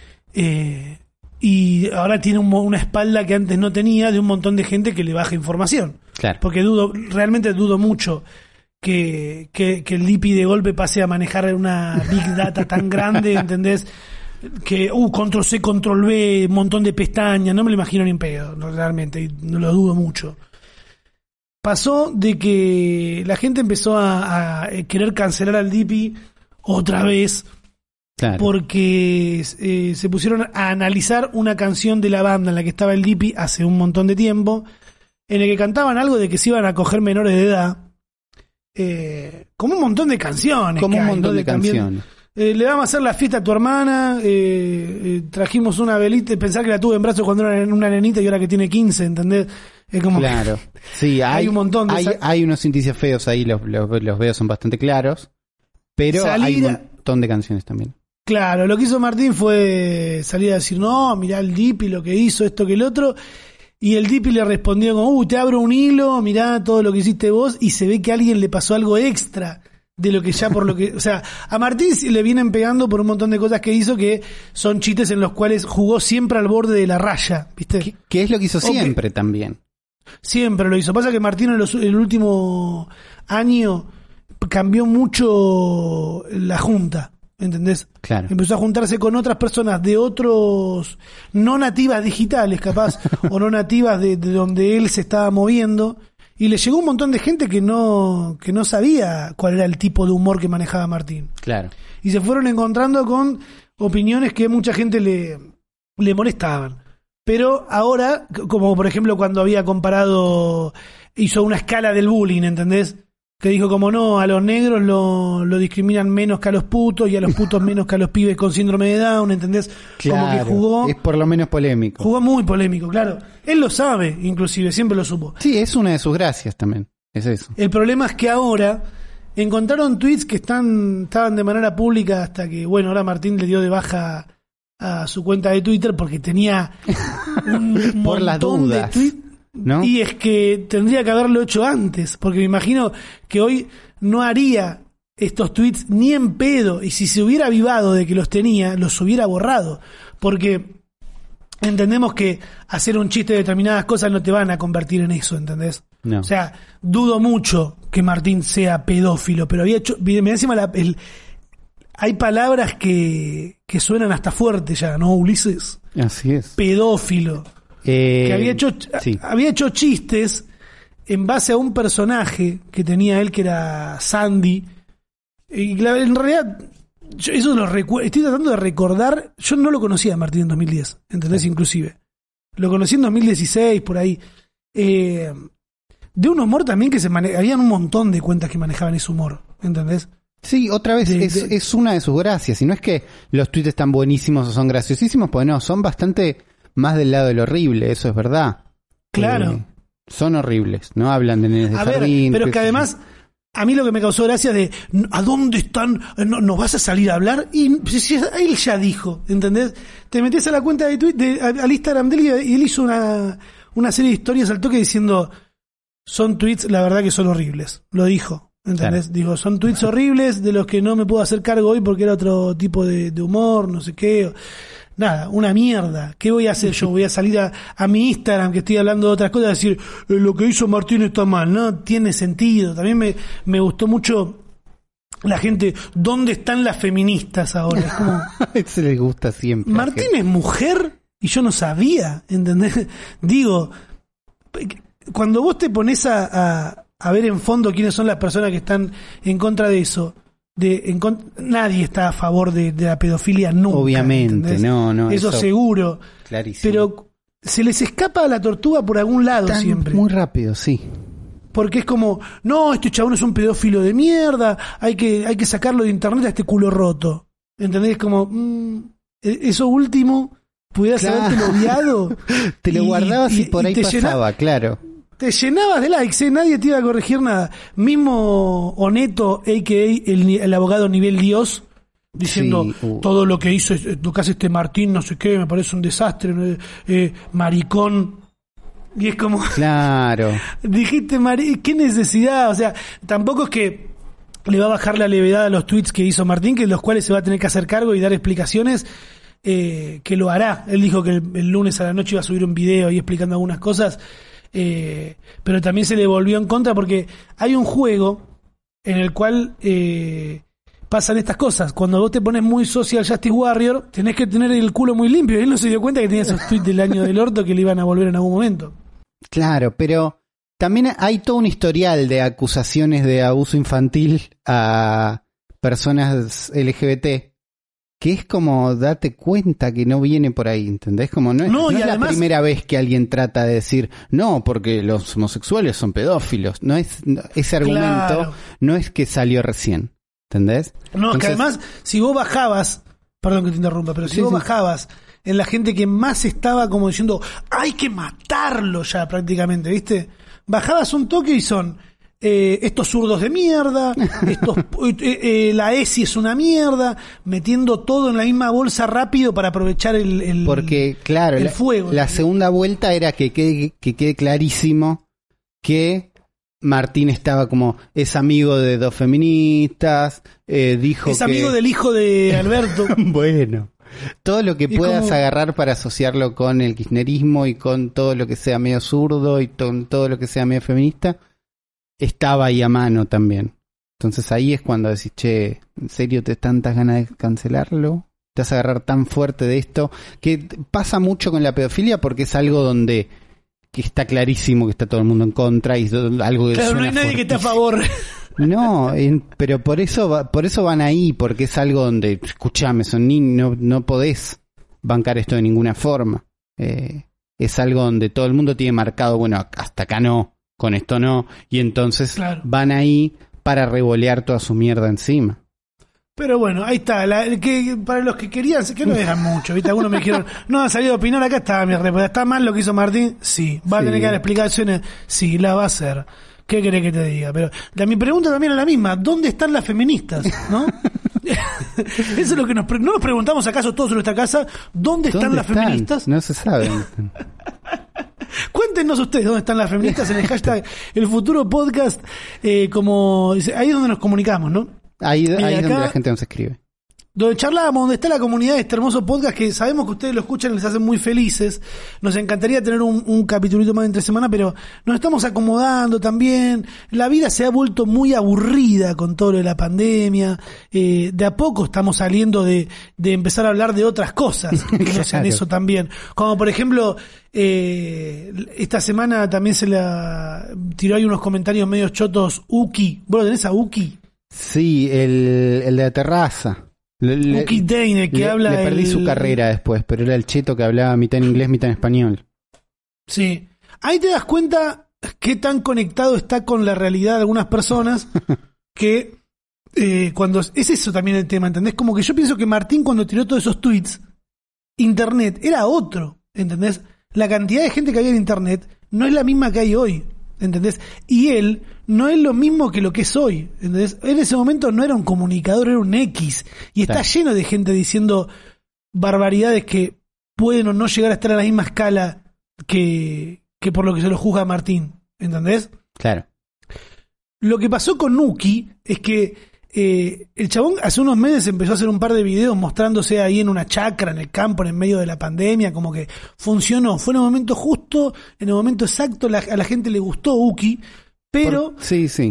Y ahora tiene una espalda que antes no tenía de un montón de gente que le baja información. Claro. Porque realmente dudo mucho que el Dipi de golpe pase a manejar una big data tan grande, ¿entendés? Que control C, control V, un montón de pestañas, no me lo imagino ni en pedo, realmente, y no lo dudo mucho. Pasó de que la gente empezó a querer cancelar al Dipi otra vez, claro, porque se pusieron a analizar una canción de la banda en la que estaba el Dipi hace un montón de tiempo, en el que cantaban algo de que se iban a coger menores de edad, como un montón de canciones. Como un montón de canciones. Le vamos a hacer la fiesta a tu hermana, trajimos una velita, pensar que la tuve en brazos cuando era una nenita y ahora que tiene 15, ¿entendés? Es como claro, sí, hay un montón de hay unos indicios feos ahí, los videos son bastante claros, pero hay un montón de canciones también. Claro, lo que hizo Martín fue salir a decir, no, mirá el Dipi lo que hizo, esto que el otro, y el Dipi le respondió como, te abro un hilo, mirá todo lo que hiciste vos, y se ve que a alguien le pasó algo extra de lo que ya por lo que, o sea, a Martín le vienen pegando por un montón de cosas que hizo que son chistes en los cuales jugó siempre al borde de la raya, ¿viste? Que es lo que hizo siempre también. Siempre lo hizo. Pasa que Martín en el último año cambió mucho la junta, ¿entendés? Claro. Empezó a juntarse con otras personas de otros, no nativas digitales capaz, o no nativas de donde él se estaba moviendo, y le llegó un montón de gente que no sabía cuál era el tipo de humor que manejaba Martín. Claro. Y se fueron encontrando con opiniones que mucha gente le molestaban. Pero ahora, como por ejemplo cuando había comparado, hizo una escala del bullying, ¿entendés? Que dijo como no, a los negros lo discriminan menos que a los putos y a los putos menos que a los pibes con síndrome de Down, ¿entendés? Claro, como que jugó, es por lo menos polémico. Jugó muy polémico, claro. Él lo sabe, inclusive, siempre lo supo. Sí, es una de sus gracias también, es eso. El problema es que ahora encontraron tweets que estaban de manera pública hasta que, bueno, ahora Martín le dio de baja a su cuenta de Twitter porque tenía un por las montón dudas, de tweets, ¿no? Y es que tendría que haberlo hecho antes, porque me imagino que hoy no haría estos tweets ni en pedo, y si se hubiera avivado de que los tenía, los hubiera borrado, porque entendemos que hacer un chiste de determinadas cosas no te van a convertir en eso, ¿entendés? No. O sea, dudo mucho que Martín sea pedófilo, pero había hecho, me encima hay palabras que suenan hasta fuerte ya, ¿no, Ulises? Así es. Pedófilo. Que había hecho chistes en base a un personaje que tenía él que era Sandy. Y en realidad, eso lo recuerdo. Estoy tratando de recordar. Yo no lo conocía a Martín en 2010, ¿entendés? Sí. Inclusive. Lo conocí en 2016, por ahí. De un humor también que habían un montón de cuentas que manejaban ese humor, ¿entendés? Sí, otra vez, es una de sus gracias. Y no es que los tweets están buenísimos o son graciosísimos, pues no, son bastante más del lado del horrible, eso es verdad. Claro. Son horribles, ¿no? Hablan de nenes de jardín. Pero que además, a mí lo que me causó gracia de, ¿a dónde están? ¿Nos vas a salir a hablar? Y él ya dijo, ¿entendés? Te metés a la cuenta de Twitter, al Instagram de él, y él hizo una serie de historias al toque diciendo, son tweets, la verdad que son horribles. Lo dijo. ¿Entendés? Claro. Digo, son tweets horribles de los que no me puedo hacer cargo hoy porque era otro tipo de humor, no sé qué. Nada, una mierda. ¿Qué voy a hacer yo? Voy a salir a mi Instagram, que estoy hablando de otras cosas, y decir, lo que hizo Martín está mal. No tiene sentido. También me gustó mucho la gente, ¿dónde están las feministas ahora? Es como, Eso les gusta siempre. Martín es mujer y yo no sabía, ¿entendés? Digo, cuando vos te pones a ver en fondo quiénes son las personas que están en contra de eso, nadie está a favor de la pedofilia nunca. Obviamente, ¿entendés? no. Eso seguro. Clarísimo. Pero se les escapa la tortuga por algún lado siempre. Muy rápido, sí. Porque es como, no, este chabón es un pedófilo de mierda, hay que sacarlo de internet a este culo roto. ¿Entendés? Como, eso último, pudieras habértelo odiado. Te lo guardabas y por ahí pasaba, claro. Te llenabas de likes, nadie te iba a corregir nada. Mismo Oneto, a.k.a. el abogado nivel Dios, diciendo todo lo que hizo, lo que hace este Martín, no sé qué, me parece un desastre, maricón. Y es como... Claro. Dijiste, ¿qué necesidad? O sea, tampoco es que le va a bajar la levedad a los tweets que hizo Martín, que los cuales se va a tener que hacer cargo y dar explicaciones, que lo hará. Él dijo que el lunes a la noche iba a subir un video ahí explicando algunas cosas, pero también se le volvió en contra porque hay un juego en el cual pasan estas cosas. Cuando vos te pones muy social justice warrior, tenés que tener el culo muy limpio. Él no se dio cuenta que tenía esos tweets del año del orto que le iban a volver en algún momento. Claro, pero también hay todo un historial de acusaciones de abuso infantil a personas LGBT, que es como date cuenta que no viene por ahí, ¿entendés? Como no es además, la primera vez que alguien trata de decir, no, porque los homosexuales son pedófilos. Ese argumento no es que salió recién, ¿entendés? No, entonces, es que además, si vos bajabas, perdón que te interrumpa, pero si vos bajabas en la gente que más estaba como diciendo, hay que matarlo ya prácticamente, ¿viste? Bajabas un toque y son estos zurdos de mierda, la ESI es una mierda, metiendo todo en la misma bolsa rápido para aprovechar porque, claro, el fuego. La segunda vuelta era que quede clarísimo que Martín estaba como, es amigo de dos feministas, dijo es amigo del hijo de Alberto. Bueno. Todo lo que puedas agarrar para asociarlo con el kirchnerismo y con todo lo que sea medio zurdo y con todo lo que sea medio feminista, estaba ahí a mano también. Entonces ahí es cuando decís, che, ¿en serio te tantas ganas de cancelarlo? ¿Te vas a agarrar tan fuerte de esto? Que pasa mucho con la pedofilia porque es algo donde que está clarísimo que está todo el mundo en contra y algo que claro, no hay nadie que esté a favor. No, pero por eso van ahí, porque es algo donde, escuchame, son niños, no podés bancar esto de ninguna forma. Es algo donde todo el mundo tiene marcado, bueno, hasta acá no, con esto no, y entonces van ahí para revolear toda su mierda encima. Pero bueno, ahí está, que para los que querían, que no eran mucho, ¿viste? Algunos me dijeron, no han salido a opinar, acá está mi respuesta, ¿está mal lo que hizo Martín? Sí. ¿Va a tener que dar explicaciones? Sí, la va a hacer. ¿Qué querés que te diga? Pero mi pregunta también es la misma. ¿Dónde están las feministas? ¿No? Eso es lo que no nos preguntamos acaso todos en nuestra casa. ¿Dónde están las feministas? No se sabe. Cuéntenos ustedes dónde están las feministas en el hashtag El Futuro Podcast. Ahí es donde nos comunicamos, ¿no? Ahí es donde la gente nos escribe. Donde charlábamos, donde está la comunidad de este hermoso podcast que sabemos que ustedes lo escuchan y les hacen muy felices. Nos encantaría tener un capitulito más entre semana, pero nos estamos acomodando también. La vida se ha vuelto muy aburrida con todo lo de la pandemia. De a poco estamos saliendo de empezar a hablar de otras cosas que no sean eso también. Como por ejemplo, esta semana también se la tiró ahí unos comentarios medio chotos Uki. ¿Vos lo tenés a Uki? Sí, el de la terraza. Uki Dane, que habla. Le perdí su carrera después, pero era el cheto que hablaba mitad en inglés, mitad en español. Sí. Ahí te das cuenta qué tan conectado está con la realidad de algunas personas que cuando es eso también el tema, ¿entendés? Como que yo pienso que Martín cuando tiró todos esos tweets, internet era otro, ¿entendés? La cantidad de gente que había en internet no es la misma que hay hoy, ¿entendés? Y él no es lo mismo que lo que es hoy, ¿entendés? En ese momento no era un comunicador, era un X. Y está lleno de gente diciendo barbaridades que pueden o no llegar a estar a la misma escala que por lo que se lo juzga a Martín, ¿entendés? Claro. Lo que pasó con Uki es que el chabón hace unos meses empezó a hacer un par de videos mostrándose ahí en una chacra, en el campo, en el medio de la pandemia, como que funcionó. Fue en el momento justo, en el momento exacto, a la gente le gustó Uki, pero sí.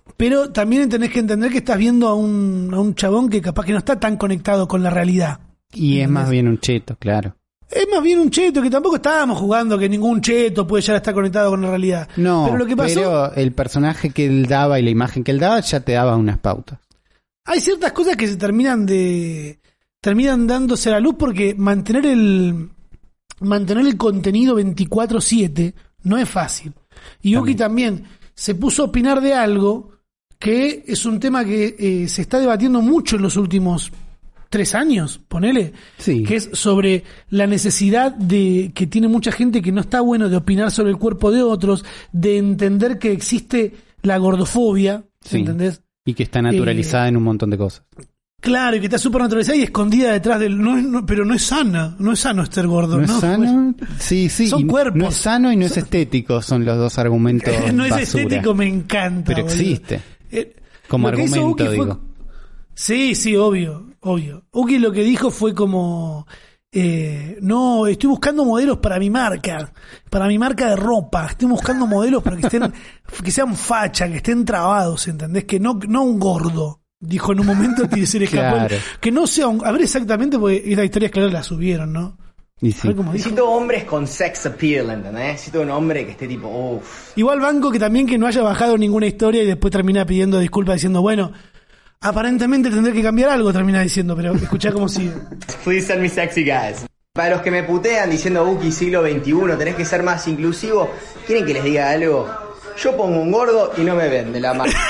pero también tenés que entender que estás viendo a un chabón que capaz que no está tan conectado con la realidad. Y es más bien un cheto, claro. Es más bien un cheto, que tampoco estábamos jugando que ningún cheto puede llegar a estar conectado con la realidad. No, pero lo que pasó, pero el personaje que él daba y la imagen que él daba ya te daba unas pautas. hay ciertas cosas que se terminan dándose a la luz porque mantener el contenido 24/7 no es fácil. Y Uki también se puso a opinar de algo que es un tema que se está debatiendo mucho en los últimos 3 años, ponele, Sí. que es sobre la necesidad de que tiene mucha gente que no está bueno de opinar sobre el cuerpo de otros, de entender que existe la gordofobia, Sí. ¿entendés? Y que está naturalizada en un montón de cosas. Claro, y que está súper naturalizada y escondida detrás del... pero no es sana, no es sano estar gordo. ¿No es sano? Sí, Son y cuerpos. No es sano y no es estético, son los dos argumentos No es basura. estético, me encanta. Pero boludo. existe. Como Lo que hizo argumento, Uki fue- digo. Sí, obvio. Uki lo que dijo fue como... no, estoy buscando modelos para mi marca de ropa. Estoy buscando modelos para que sean facha, que estén trabados, ¿entendés? Que no un gordo. Dijo en un momento que se le escapó. Claro. Que no sea un... A ver exactamente, porque esta historia, claro, la subieron, ¿no? Y A sí. ver cómo dijo. Necesito hombres con sex appeal, ¿entendés? Necesito un hombre que esté tipo, uff. Igual banco que también que no haya bajado ninguna historia y después termina pidiendo disculpas diciendo, bueno, aparentemente tendré que cambiar algo, termina diciendo, pero escuchá cómo sigue. Please send me sexy guys. Para los que me putean diciendo, Uki, siglo XXI, tenés que ser más inclusivo, ¿quieren que les diga algo? Yo pongo un gordo y no me vende la marca.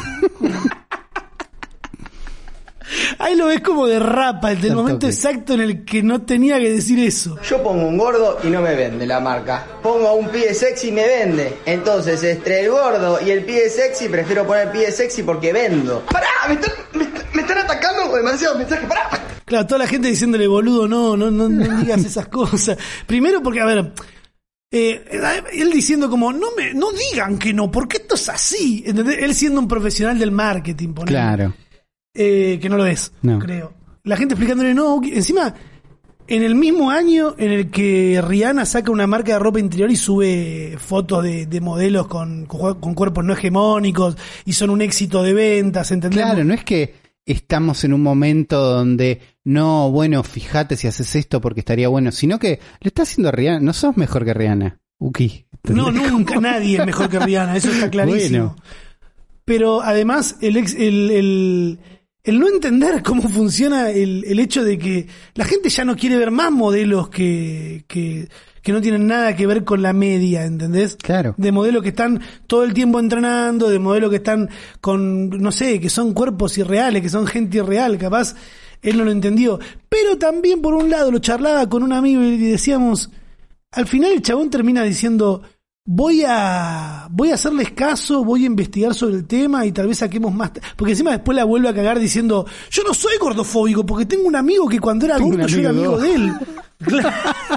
Ahí lo ves como derrapa, el Al momento toque. exacto en el que no tenía que decir eso. Yo pongo un gordo y no me vende la marca. Pongo a un pibe sexy y me vende. Entonces, entre el gordo y el pibe sexy, prefiero poner pibe sexy porque vendo. ¡Pará! Me están atacando con demasiados mensajes. ¡Pará! Claro, toda la gente diciéndole, boludo, no digas esas cosas. Primero porque, a ver, él diciendo como, no digan que no, porque esto es así. ¿Entendés? Él siendo un profesional del marketing, ponele. Claro. Que no lo es, No. creo. La gente explicándole, no, encima, en el mismo año en el que Rihanna saca una marca de ropa interior y sube fotos de modelos con cuerpos no hegemónicos y son un éxito de ventas, ¿entendés? Claro, no es que estamos en un momento donde no, bueno, fíjate si haces esto porque estaría bueno, sino que lo está haciendo Rihanna. No sos mejor que Rihanna, Uki. No, nunca nadie es mejor que Rihanna, eso está clarísimo. Bueno. Pero además, el no entender cómo funciona el hecho de que la gente ya no quiere ver más modelos que no tienen nada que ver con la media, ¿entendés? Claro. De modelos que están todo el tiempo entrenando, de modelos que están con, no sé, que son cuerpos irreales, que son gente irreal, capaz él no lo entendió. Pero también, por un lado, lo charlaba con un amigo y decíamos, al final el chabón termina diciendo, voy a hacerles caso, voy a investigar sobre el tema y tal vez saquemos más... Porque encima después la vuelve a cagar diciendo, yo no soy gordofóbico porque tengo un amigo que cuando era Tengo gordo un yo era amigo amigo de él. Claro.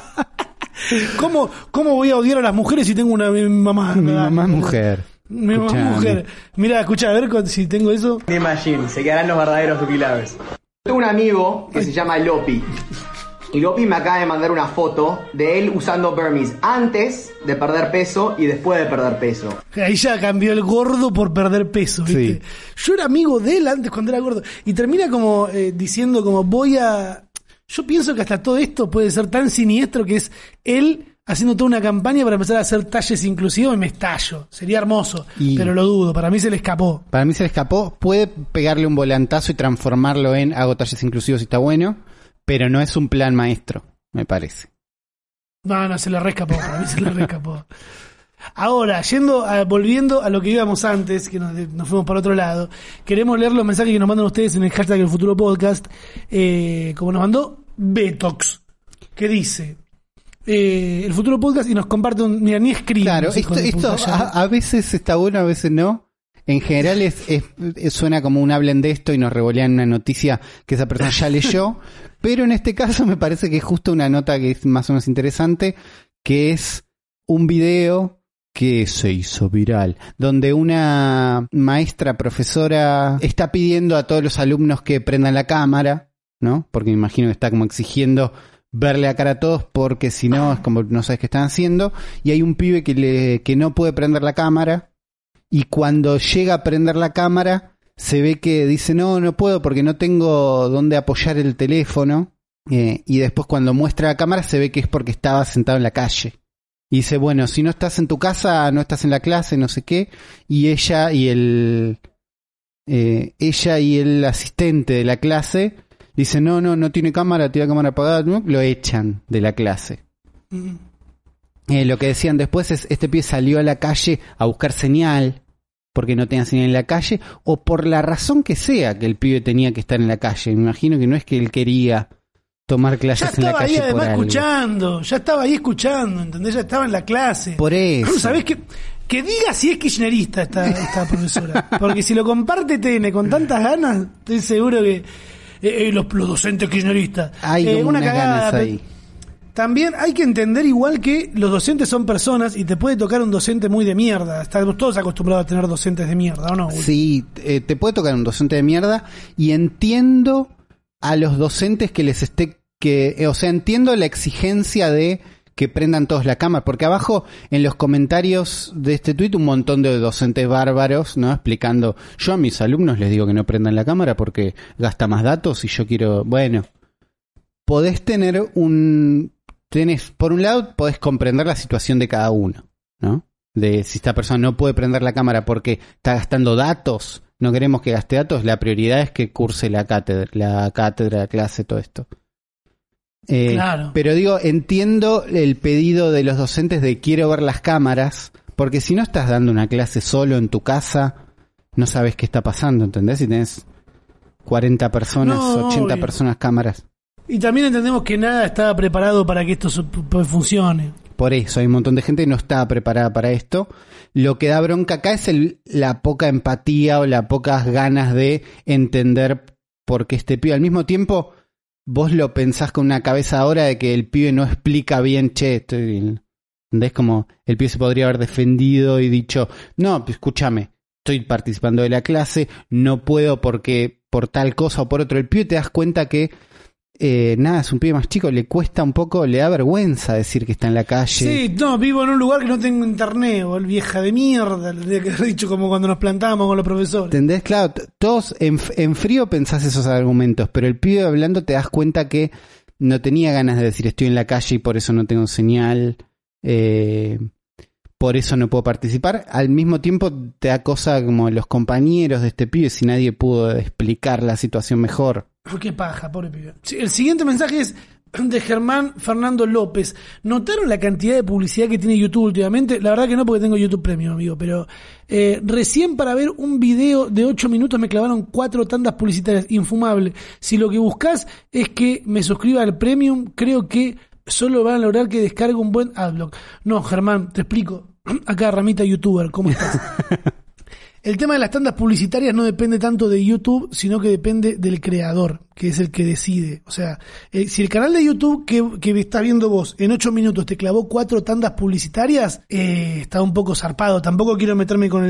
¿Cómo voy a odiar a las mujeres si tengo una mi mamá? Mi mamá es mujer. Mi mamá es Escuchame. mujer. Mira, escucha, a ver si tengo eso. Imagine, se quedarán los verdaderos Uki lovers. Tengo un amigo que se llama Lopi. Y Lopi me acaba de mandar una foto de él usando Burmese antes de perder peso y después de perder peso. Ahí ya cambió el gordo por perder peso, ¿viste? Sí. Yo era amigo de él antes cuando era gordo. Y termina como diciendo como yo pienso que hasta todo esto puede ser tan siniestro que es él haciendo toda una campaña para empezar a hacer talles inclusivos y me estallo. Sería hermoso, pero lo dudo. Para mí se le escapó. Para mí se le escapó. Puede pegarle un volantazo y transformarlo en hago talles inclusivos y está bueno, pero no es un plan maestro, me parece. No, se le rescapó. Para mí se le rescapó. Ahora, volviendo a lo que íbamos antes, que nos fuimos para otro lado, queremos leer los mensajes que nos mandan ustedes en el hashtag El Futuro Podcast, como nos mandó Betox, que dice... El Futuro Podcast y nos comparte mira, ni escribe. Claro, esto a veces está bueno, a veces no. En general suena como un hablen de esto y nos revolean una noticia que esa persona ya leyó, pero en este caso me parece que es justo una nota que es más o menos interesante, que es un video que se hizo viral, donde una maestra profesora está pidiendo a todos los alumnos que prendan la cámara, ¿no? Porque me imagino que está como exigiendo verle la cara a todos porque si no es como no sabes qué están haciendo, y hay un pibe que no puede prender la cámara y cuando llega a prender la cámara se ve que dice no puedo porque no tengo dónde apoyar el teléfono, y después cuando muestra la cámara se ve que es porque estaba sentado en la calle. Y dice, bueno, si no estás en tu casa, no estás en la clase, no sé qué. Y ella y el asistente de la clase dice, no tiene cámara, tiene la cámara apagada, lo echan de la clase. Lo que decían después es, este pibe salió a la calle a buscar señal, porque no tenía señal en la calle, o por la razón que sea que el pibe tenía que estar en la calle. Me imagino que no es que él quería tomar clases en la calle por algo. Ya estaba ahí escuchando, ¿entendés? Ya estaba en la clase. Por eso. ¿Sabés qué? Que diga si es kirchnerista esta profesora. Porque si lo comparte TN con tantas ganas, estoy seguro que los docentes kirchneristas. Hay como una unas cagada. ganas ahí. También hay que entender igual que los docentes son personas y te puede tocar un docente muy de mierda. Estamos todos acostumbrados a tener docentes de mierda, ¿o no? Sí, te puede tocar un docente de mierda y entiendo a los docentes que les entiendo la exigencia de que prendan todos la cámara, porque abajo en los comentarios de este tuit un montón de docentes bárbaros, ¿no? Explicando, yo a mis alumnos les digo que no prendan la cámara porque gasta más datos y yo quiero, bueno, podés por un lado podés comprender la situación de cada uno, ¿no? De si esta persona no puede prender la cámara porque está gastando datos, no queremos que gaste datos, la prioridad es que curse la cátedra, la clase, todo esto. Claro. Pero digo, entiendo el pedido de los docentes de quiero ver las cámaras, porque si no estás dando una clase solo en tu casa, no sabes qué está pasando, ¿entendés? Si tenés 40 personas, 80 personas cámaras. Y también entendemos que nada estaba preparado para que esto funcione. Por eso, hay un montón de gente que no estaba preparada para esto. Lo que da bronca acá es la poca empatía o las pocas ganas de entender por qué este pibe. Al mismo tiempo, vos lo pensás con una cabeza ahora de que el pibe no explica bien, ¿entendés? Como el pibe se podría haber defendido y dicho, no, escúchame, estoy participando de la clase, no puedo porque por tal cosa o por otro. El pibe te das cuenta que es un pibe más chico, le cuesta un poco, le da vergüenza decir que está en la calle. Sí, no, vivo en un lugar que no tengo internet, o vieja de mierda, le tendría que haber dicho como cuando nos plantábamos con los profesores. ¿Entendés? Claro, todos en frío pensás esos argumentos, pero el pibe hablando te das cuenta que no tenía ganas de decir estoy en la calle y por eso no tengo señal, por eso no puedo participar. Al mismo tiempo te da cosa como los compañeros de este pibe si nadie pudo explicar la situación mejor. Qué paja, pobre pibe. Sí, el siguiente mensaje es de Germán Fernando López. ¿Notaron la cantidad de publicidad que tiene YouTube últimamente? La verdad que no, porque tengo YouTube Premium, amigo, pero recién para ver un video de 8 minutos me clavaron 4 tandas publicitarias. Infumable. Si lo que buscas es que me suscriba al Premium, creo que solo van a lograr que descargue un buen adblock. No, Germán, te explico. Acá, Ramita YouTuber, ¿cómo estás? El tema de las tandas publicitarias no depende tanto de YouTube, sino que depende del creador, que es el que decide. O sea, si el canal de YouTube que estás viendo vos en 8 minutos te clavó 4 tandas publicitarias, está un poco zarpado. Tampoco quiero meterme con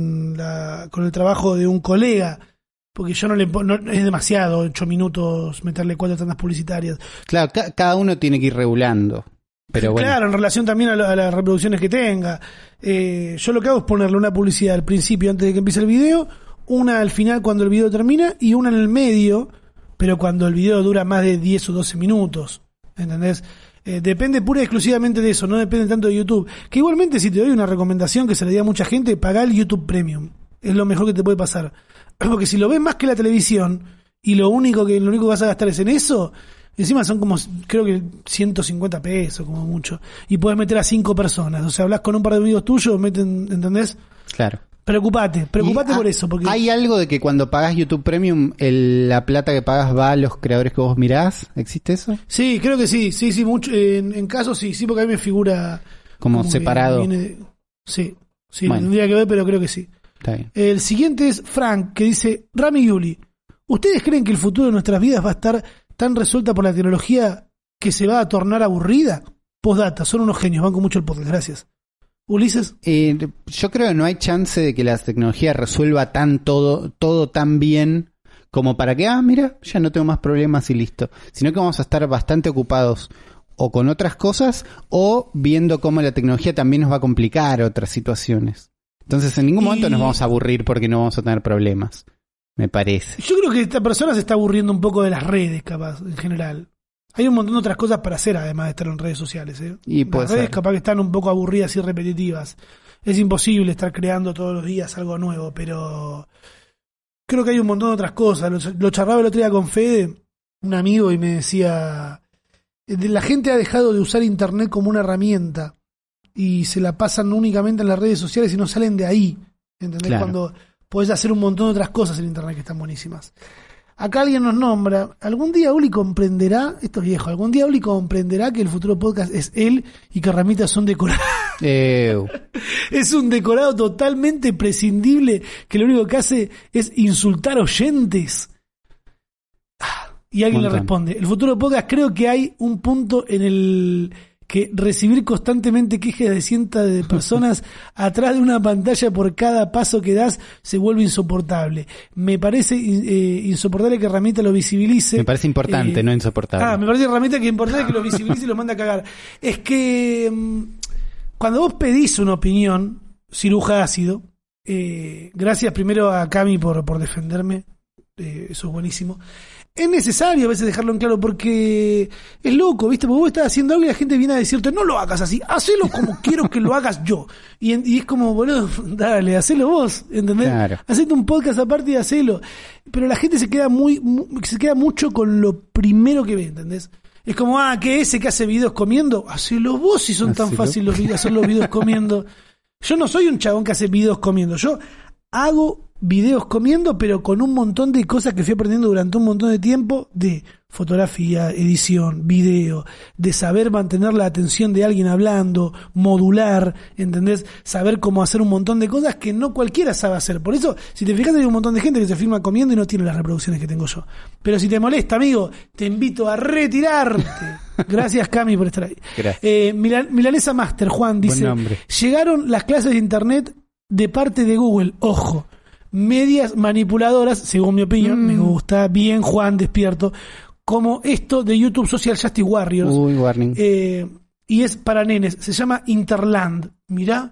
el trabajo de un colega, porque yo no es demasiado 8 minutos meterle 4 tandas publicitarias. Claro, cada uno tiene que ir regulando. Pero bueno. Claro, en relación también a las reproducciones que tenga. Yo lo que hago es ponerle una publicidad al principio antes de que empiece el video, una al final cuando el video termina y una en el medio, pero cuando el video dura más de 10 o 12 minutos. ¿Entendés? Depende pura y exclusivamente de eso, no depende tanto de YouTube. Que igualmente, si te doy una recomendación que se le da a mucha gente, pagá el YouTube Premium. Es lo mejor que te puede pasar. Porque si lo ves más que la televisión y lo único que vas a gastar es en eso, encima son como, creo que 150 pesos como mucho. Y puedes meter a 5 personas. O sea, hablas con un par de amigos tuyos, ¿entendés? Claro. Preocupate por eso. Porque ¿hay algo de que cuando pagás YouTube Premium, la plata que pagas va a los creadores que vos mirás? ¿Existe eso? Sí, creo que sí. Sí, mucho. En casos sí, porque a mí me figura como separado. Sí, bueno. Tendría que ver, pero creo que sí. Está bien. El siguiente es Frank, que dice: Rami y Yuli, ¿ustedes creen que el futuro de nuestras vidas va a estar tan resuelta por la tecnología que se va a tornar aburrida? Postdata, son unos genios, banco mucho el podcast, gracias. Ulises. Yo creo que no hay chance de que la tecnología resuelva todo tan bien como para que, mira, ya no tengo más problemas y listo. Sino que vamos a estar bastante ocupados o con otras cosas o viendo cómo la tecnología también nos va a complicar otras situaciones. Entonces en ningún momento nos vamos a aburrir porque no vamos a tener problemas, me parece. Yo creo que esta persona se está aburriendo un poco de las redes, capaz, en general. Hay un montón de otras cosas para hacer, además de estar en redes sociales. Y puede las redes ser. capaz que están un poco aburridas y repetitivas. Es imposible estar creando todos los días algo nuevo, pero creo que hay un montón de otras cosas. Lo charlaba el otro día con Fede, un amigo, y me decía, la gente ha dejado de usar internet como una herramienta y se la pasan únicamente en las redes sociales y no salen de ahí. ¿Entendés? Claro. Cuando podés hacer un montón de otras cosas en internet que están buenísimas. Acá alguien nos nombra, algún día Uli comprenderá, esto es viejo, algún día Uli comprenderá que el futuro podcast es él y que Ramitas son decorados. Es un decorado totalmente prescindible que lo único que hace es insultar oyentes. Y alguien le responde, el futuro podcast, creo que hay un punto en el que recibir constantemente quejas de cientos de personas atrás de una pantalla por cada paso que das se vuelve insoportable. Me parece insoportable que Ramita lo visibilice. Me parece importante, no insoportable. Me parece Ramita que es importante que lo visibilice y lo manda a cagar. Es que cuando vos pedís una opinión, ciruja ácido, gracias primero a Cami por defenderme, eso es buenísimo. Es necesario a veces dejarlo en claro porque es loco, ¿viste? Porque vos estás haciendo algo y la gente viene a decirte, no lo hagas así, hacelo como quiero que lo hagas yo. Y es como, boludo, dale, hacelo vos, ¿entendés? Claro. Hacete un podcast aparte y hacelo. Pero la gente se queda mucho con lo primero que ve, ¿entendés? Es como, que ese que hace videos comiendo, hacelo vos si son tan fáciles hacer los videos comiendo. Yo no soy un chabón que hace videos comiendo, yo hago videos comiendo, pero con un montón de cosas que fui aprendiendo durante un montón de tiempo, de fotografía, edición, video, de saber mantener la atención de alguien hablando, modular, ¿entendés? Saber cómo hacer un montón de cosas que no cualquiera sabe hacer. Por eso, si te fijas, hay un montón de gente que se filma comiendo y no tiene las reproducciones que tengo yo. Pero si te molesta, amigo, te invito a retirarte. Gracias, Cami, por estar ahí. Milanesa Master, Juan, dice, llegaron las clases de internet de parte de Google, ojo, medias manipuladoras, según mi opinión, me gusta, bien, Juan, despierto, como esto de YouTube Social Justice Warriors. Uy, warning. Y es para nenes, se llama Interland, mirá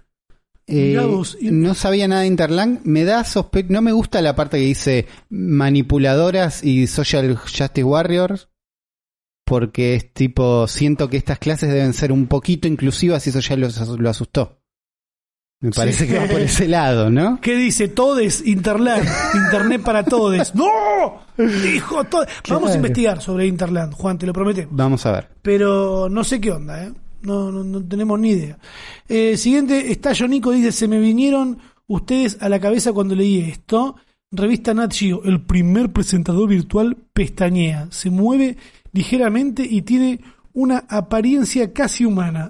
vos. No sabía nada de Interland, me da sospecha, no me gusta la parte que dice manipuladoras y Social Justice Warriors, porque es tipo, siento que estas clases deben ser un poquito inclusivas y eso ya lo asustó. Me parece que va por ese lado, ¿no? ¿Qué dice? Todes, Interland, Internet para todes. ¡No! Dijo todo. Vamos a investigar sobre Interland, Juan, te lo prometemos. Vamos a ver. Pero no sé qué onda, ¿eh? No tenemos ni idea. Siguiente, está Yonico, dice, se me vinieron ustedes a la cabeza cuando leí esto. Revista Nat Geo, el primer presentador virtual pestañea, se mueve ligeramente y tiene una apariencia casi humana.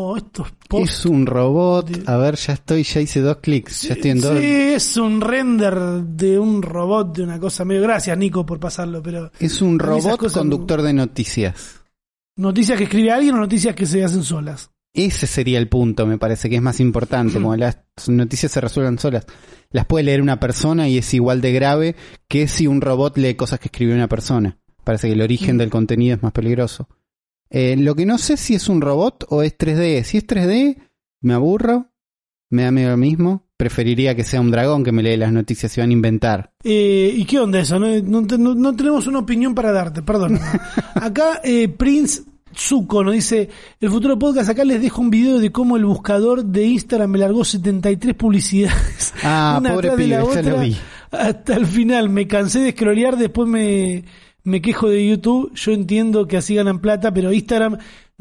Es un robot. A ver, ya hice 2 clics. Ya estoy en 2. Sí, es un render de un robot, de una cosa medio. Gracias, Nico, por pasarlo. Pero es un robot conductor de noticias. ¿Noticias que escribe alguien o noticias que se hacen solas? Ese sería el punto, me parece que es más importante. Como las noticias se resuelven solas, las puede leer una persona y es igual de grave que si un robot lee cosas que escribió una persona. Parece que el origen del contenido es más peligroso. Lo que no sé si es un robot o es 3D. Si es 3D, me aburro, me da miedo lo mismo. Preferiría que sea un dragón que me lee las noticias y van a inventar. ¿Y qué onda eso? No tenemos una opinión para darte, perdón. Acá Prince Zuko nos dice, el futuro podcast, acá les dejo un video de cómo el buscador de Instagram me largó 73 publicidades. Una pobre pibe, ya lo vi. Hasta el final, me cansé de scrollear, después me quejo de YouTube, yo entiendo que así ganan plata, pero Instagram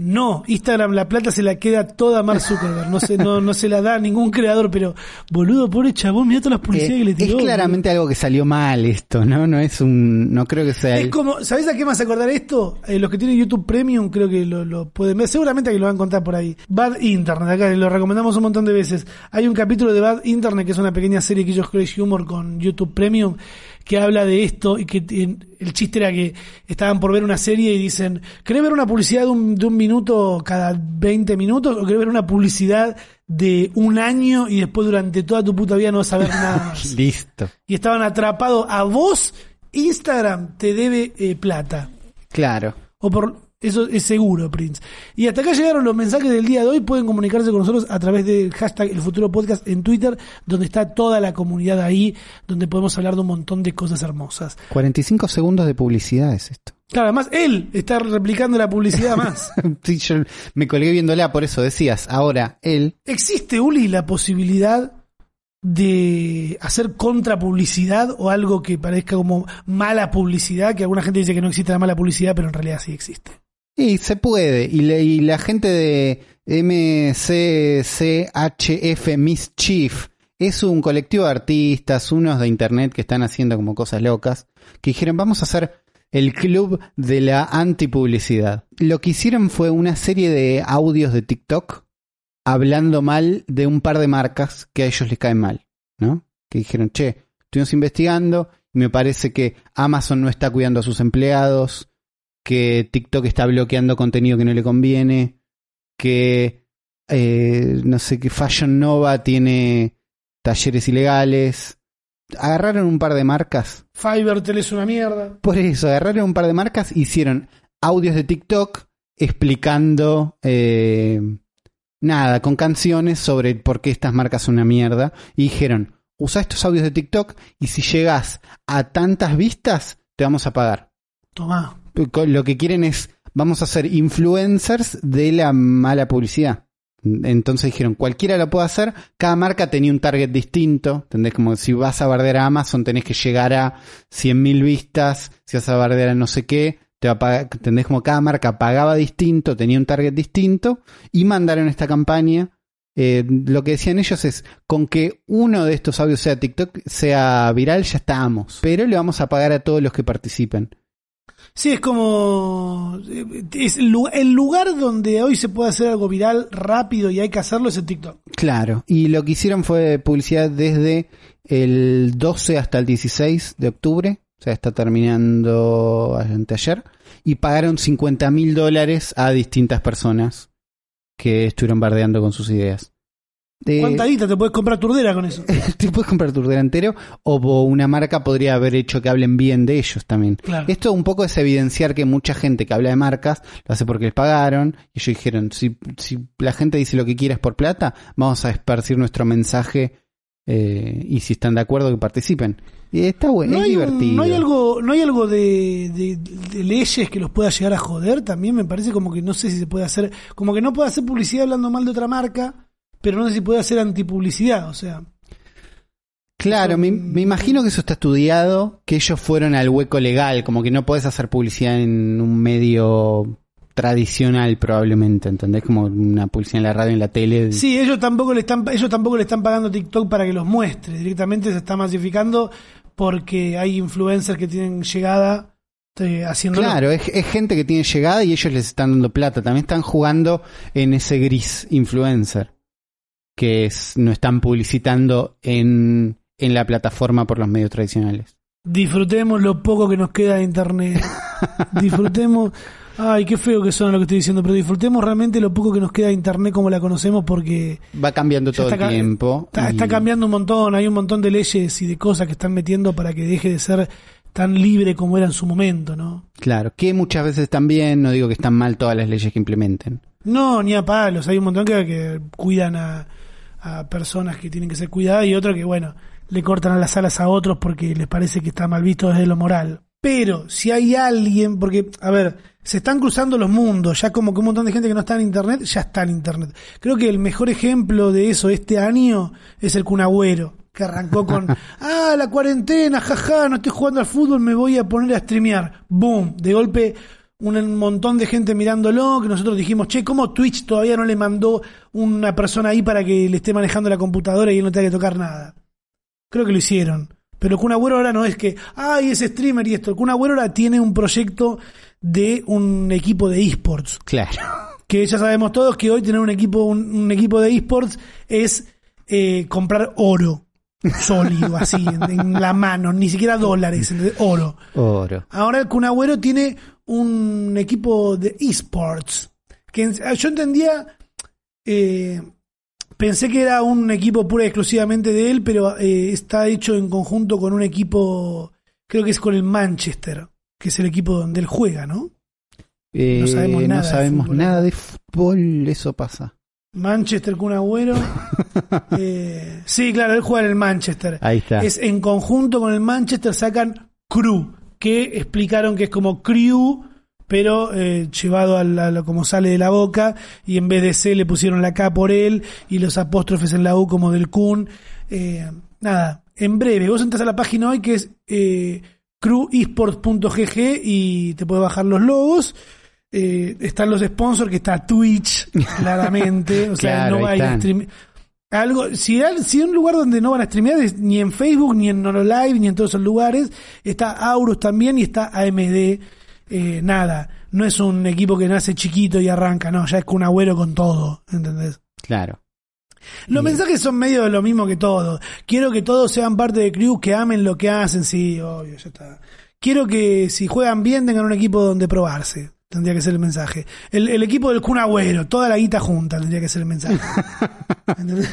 la plata se la queda toda Mark Zuckerberg, no se la da a ningún creador, pero boludo, pobre chabón, mirá todas las publicidades que le tiró. Es claramente algo que salió mal esto, ¿no? No creo que sea... Es como, ¿sabés a qué me hace acordar esto? Los que tienen YouTube Premium creo que lo pueden ver, seguramente que lo van a encontrar por ahí. Bad Internet, acá lo recomendamos un montón de veces. Hay un capítulo de Bad Internet, que es una pequeña serie que ellos Crazy Humor con YouTube Premium, que habla de esto y que el chiste era que estaban por ver una serie y dicen, ¿querés ver una publicidad de un minuto cada 20 minutos o querés ver una publicidad de un año y después durante toda tu puta vida no vas a ver nada más? Listo. Y estaban atrapados. A vos Instagram te debe plata. Claro. O por Eso es seguro, Prince. Y hasta acá llegaron los mensajes del día de hoy. Pueden comunicarse con nosotros a través del hashtag El Futuro Podcast en Twitter, donde está toda la comunidad ahí, donde podemos hablar de un montón de cosas hermosas. 45 segundos de publicidad es esto. Claro, además él está replicando la publicidad más. Sí, yo me colgué viéndola, por eso decías, ahora él... ¿Existe, Uli, la posibilidad de hacer contrapublicidad o algo que parezca como mala publicidad? Que alguna gente dice que no existe la mala publicidad, pero en realidad sí existe. Y se puede, y la gente de MCCHF Mischief es un colectivo de artistas, unos de internet que están haciendo como cosas locas, que dijeron vamos a hacer el club de la antipublicidad. Lo que hicieron fue una serie de audios de TikTok hablando mal de un par de marcas que a ellos les caen mal, ¿no? Que dijeron, che, estuvimos investigando y me parece que Amazon no está cuidando a sus empleados, que TikTok está bloqueando contenido que no le conviene, que no sé, que Fashion Nova tiene talleres ilegales. Agarraron un par de marcas. Fivertel es una mierda. Por eso, agarraron un par de marcas, hicieron audios de TikTok explicando nada, con canciones sobre por qué estas marcas son una mierda. Y dijeron, usa estos audios de TikTok y si llegas a tantas vistas, te vamos a pagar. Tomá. Lo que quieren es, vamos a ser influencers de la mala publicidad. Entonces dijeron, cualquiera lo puede hacer. Cada marca tenía un target distinto. ¿Entendés? Como si vas a bardear a Amazon, tenés que llegar a 100.000 vistas. Si vas a bardear a no sé qué, te va a pagar. ¿Entendés? Como cada marca pagaba distinto, tenía un target distinto. Y mandaron esta campaña. Lo que decían ellos es, con que uno de estos audios sea TikTok, sea viral, ya estamos. Pero le vamos a pagar a todos los que participen. Sí, es como... Es el lugar donde hoy se puede hacer algo viral rápido y hay que hacerlo es en TikTok. Claro, y lo que hicieron fue publicidad desde el 12 hasta el 16 de octubre, o sea, está terminando anteayer, y pagaron $50.000 a distintas personas que estuvieron bardeando con sus ideas. ¿Cuánta guita te puedes comprar turdera con eso? Te puedes comprar turdera entero, o una marca podría haber hecho que hablen bien de ellos también. Claro. Esto un poco es evidenciar que mucha gente que habla de marcas lo hace porque les pagaron, y ellos dijeron, si la gente dice lo que quiera es por plata, vamos a esparcir nuestro mensaje, y si están de acuerdo que participen. Y está bueno, es divertido. ¿No hay algo de leyes que los pueda llegar a joder? También me parece como que no sé si se puede hacer, como que no puede hacer publicidad hablando mal de otra marca, pero no sé si puede hacer antipublicidad, o sea. Claro, me imagino que eso está estudiado, que ellos fueron al hueco legal, como que no podés hacer publicidad en un medio tradicional probablemente, ¿entendés? Como una publicidad en la radio, en la tele. Sí, ellos tampoco le están pagando a TikTok para que los muestre, directamente se está masificando porque hay influencers que tienen llegada haciéndolo. Claro, es gente que tiene llegada y ellos les están dando plata, también están jugando en ese gris influencer, que no están publicitando en la plataforma por los medios tradicionales. Disfrutemos lo poco que nos queda de internet. Disfrutemos. Ay, qué feo que suena lo que estoy diciendo, pero disfrutemos realmente lo poco que nos queda de internet como la conocemos, porque va cambiando todo el tiempo. Está cambiando un montón, hay un montón de leyes y de cosas que están metiendo para que deje de ser tan libre como era en su momento, ¿no? Claro, que muchas veces están bien, no digo que están mal todas las leyes que implementen. No, ni a palos, hay un montón que cuidan a personas que tienen que ser cuidadas y otros que, bueno, le cortan a las alas a otros porque les parece que está mal visto desde lo moral. Pero si hay alguien, porque, a ver, se están cruzando los mundos, ya como que un montón de gente que no está en internet, ya está en internet. Creo que el mejor ejemplo de eso este año es el Kun Agüero, que arrancó con, la cuarentena, jaja, no estoy jugando al fútbol, me voy a poner a streamear. Boom, de golpe un montón de gente mirándolo, que nosotros dijimos, che, ¿cómo Twitch todavía no le mandó una persona ahí para que le esté manejando la computadora y él no tenga que tocar nada? Creo que lo hicieron. Pero el Kun Agüero ahora no es que, es streamer y esto. El Kun Agüero ahora tiene un proyecto de un equipo de eSports. Claro. Que ya sabemos todos que hoy tener un equipo de eSports es comprar oro sólido, así, en la mano, ni siquiera dólares, oro. Ahora el Kun Agüero tiene un equipo de eSports. Que yo entendía, pensé que era un equipo pura y exclusivamente de él, pero está hecho en conjunto con un equipo, creo que es con el Manchester, que es el equipo donde él juega, ¿no? No sabemos nada de fútbol, eso pasa. Manchester Kun Agüero. Sí, claro, él juega en el Manchester. Ahí está. Es en conjunto con el Manchester sacan Crew, que explicaron que es como Crew, pero llevado a como sale de la boca, y en vez de C le pusieron la K por él y los apóstrofes en la U como del Kun. Nada, en breve, vos entras a la página hoy que es crewesports.gg y te puedes bajar los logos. Están los sponsors, que está Twitch, claramente. O sea, claro, no va a ir a stream. Algo, si un lugar donde no van a streamear es ni en Facebook, ni en Nonolive, ni en todos esos lugares. Está Aurus también y está AMD. Nada, no es un equipo que nace chiquito y arranca, no, ya es Kun Agüero con todo, ¿entendés? Claro. Los mensajes son medio de lo mismo que todo. Quiero que todos sean parte de Crew, que amen lo que hacen, sí, obvio, ya está. Quiero que si juegan bien tengan un equipo donde probarse. Tendría que ser el mensaje. El equipo del Kun Agüero, toda la guita junta, tendría que ser el mensaje. ¿Entendés?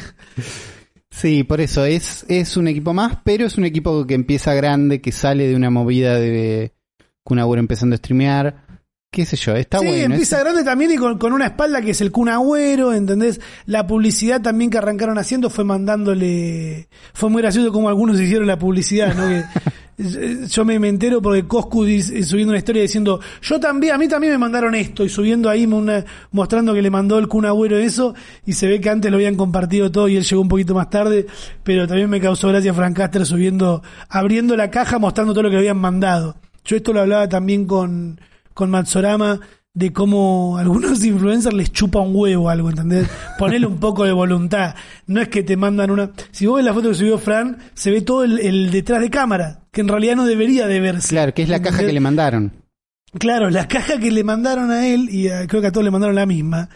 Sí, por eso es un equipo más, pero es un equipo que empieza grande, que sale de una movida de Kun Agüero empezando a streamear. Qué sé yo, está sí, bueno. Sí, empieza grande también y con una espalda que es el Kun Agüero, ¿entendés? La publicidad también que arrancaron haciendo fue mandándole... Fue muy gracioso como algunos hicieron la publicidad, ¿no? Que yo me entero porque Coscu subiendo una historia diciendo, a mí también me mandaron esto, y subiendo ahí mostrando que le mandó el Kun Agüero eso, y se ve que antes lo habían compartido todo y él llegó un poquito más tarde, pero también me causó gracia Frank Caster abriendo la caja mostrando todo lo que le habían mandado. Yo esto lo hablaba también con Matsorama, de cómo a algunos influencers les chupa un huevo algo, ¿entendés? Ponele un poco de voluntad. No es que te mandan una... Si vos ves la foto que subió Fran, se ve todo el detrás de cámara, que en realidad no debería de verse. Claro, que es la caja que le mandaron. Claro, la caja que le mandaron a él, y creo que a todos le mandaron la misma,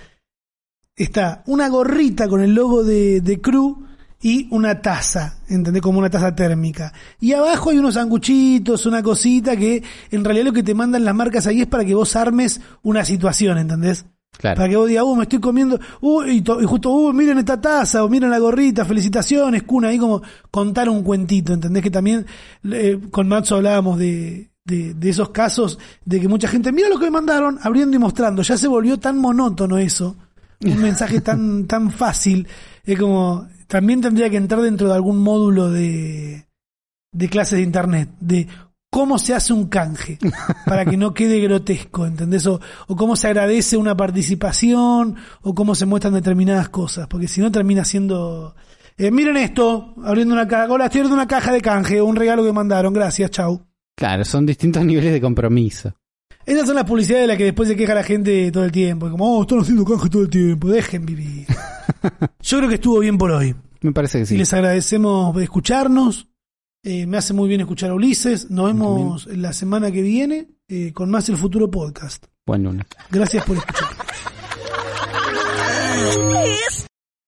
está una gorrita con el logo de Crew y una taza, ¿entendés? Como una taza térmica. Y abajo hay unos sanguchitos, una cosita que en realidad lo que te mandan las marcas ahí es para que vos armes una situación, ¿entendés? Claro. Para que vos digas, me estoy comiendo, y justo, miren esta taza, o miren la gorrita, felicitaciones, Kun, ahí como contar un cuentito, ¿entendés? Que también con Matzo hablábamos de esos casos de que mucha gente, mira lo que me mandaron, abriendo y mostrando. Ya se volvió tan monótono eso, un mensaje tan fácil, es como... También tendría que entrar dentro de algún módulo de clases de internet, de cómo se hace un canje, para que no quede grotesco, ¿entendés? O cómo se agradece una participación, o cómo se muestran determinadas cosas, porque si no termina siendo... miren esto, abriendo una caja, hola, estoy abriendo una caja de canje, o un regalo que mandaron, gracias, chau. Claro, son distintos niveles de compromiso. Esas son las publicidades de las que después se queja la gente todo el tiempo. Como, están haciendo canje todo el tiempo. Dejen vivir. Yo creo que estuvo bien por hoy. Me parece que sí. Y les agradecemos de escucharnos. Me hace muy bien escuchar a Ulises. Nos vemos la semana que viene con más El Futuro Podcast. Buen lunes. Gracias por escuchar.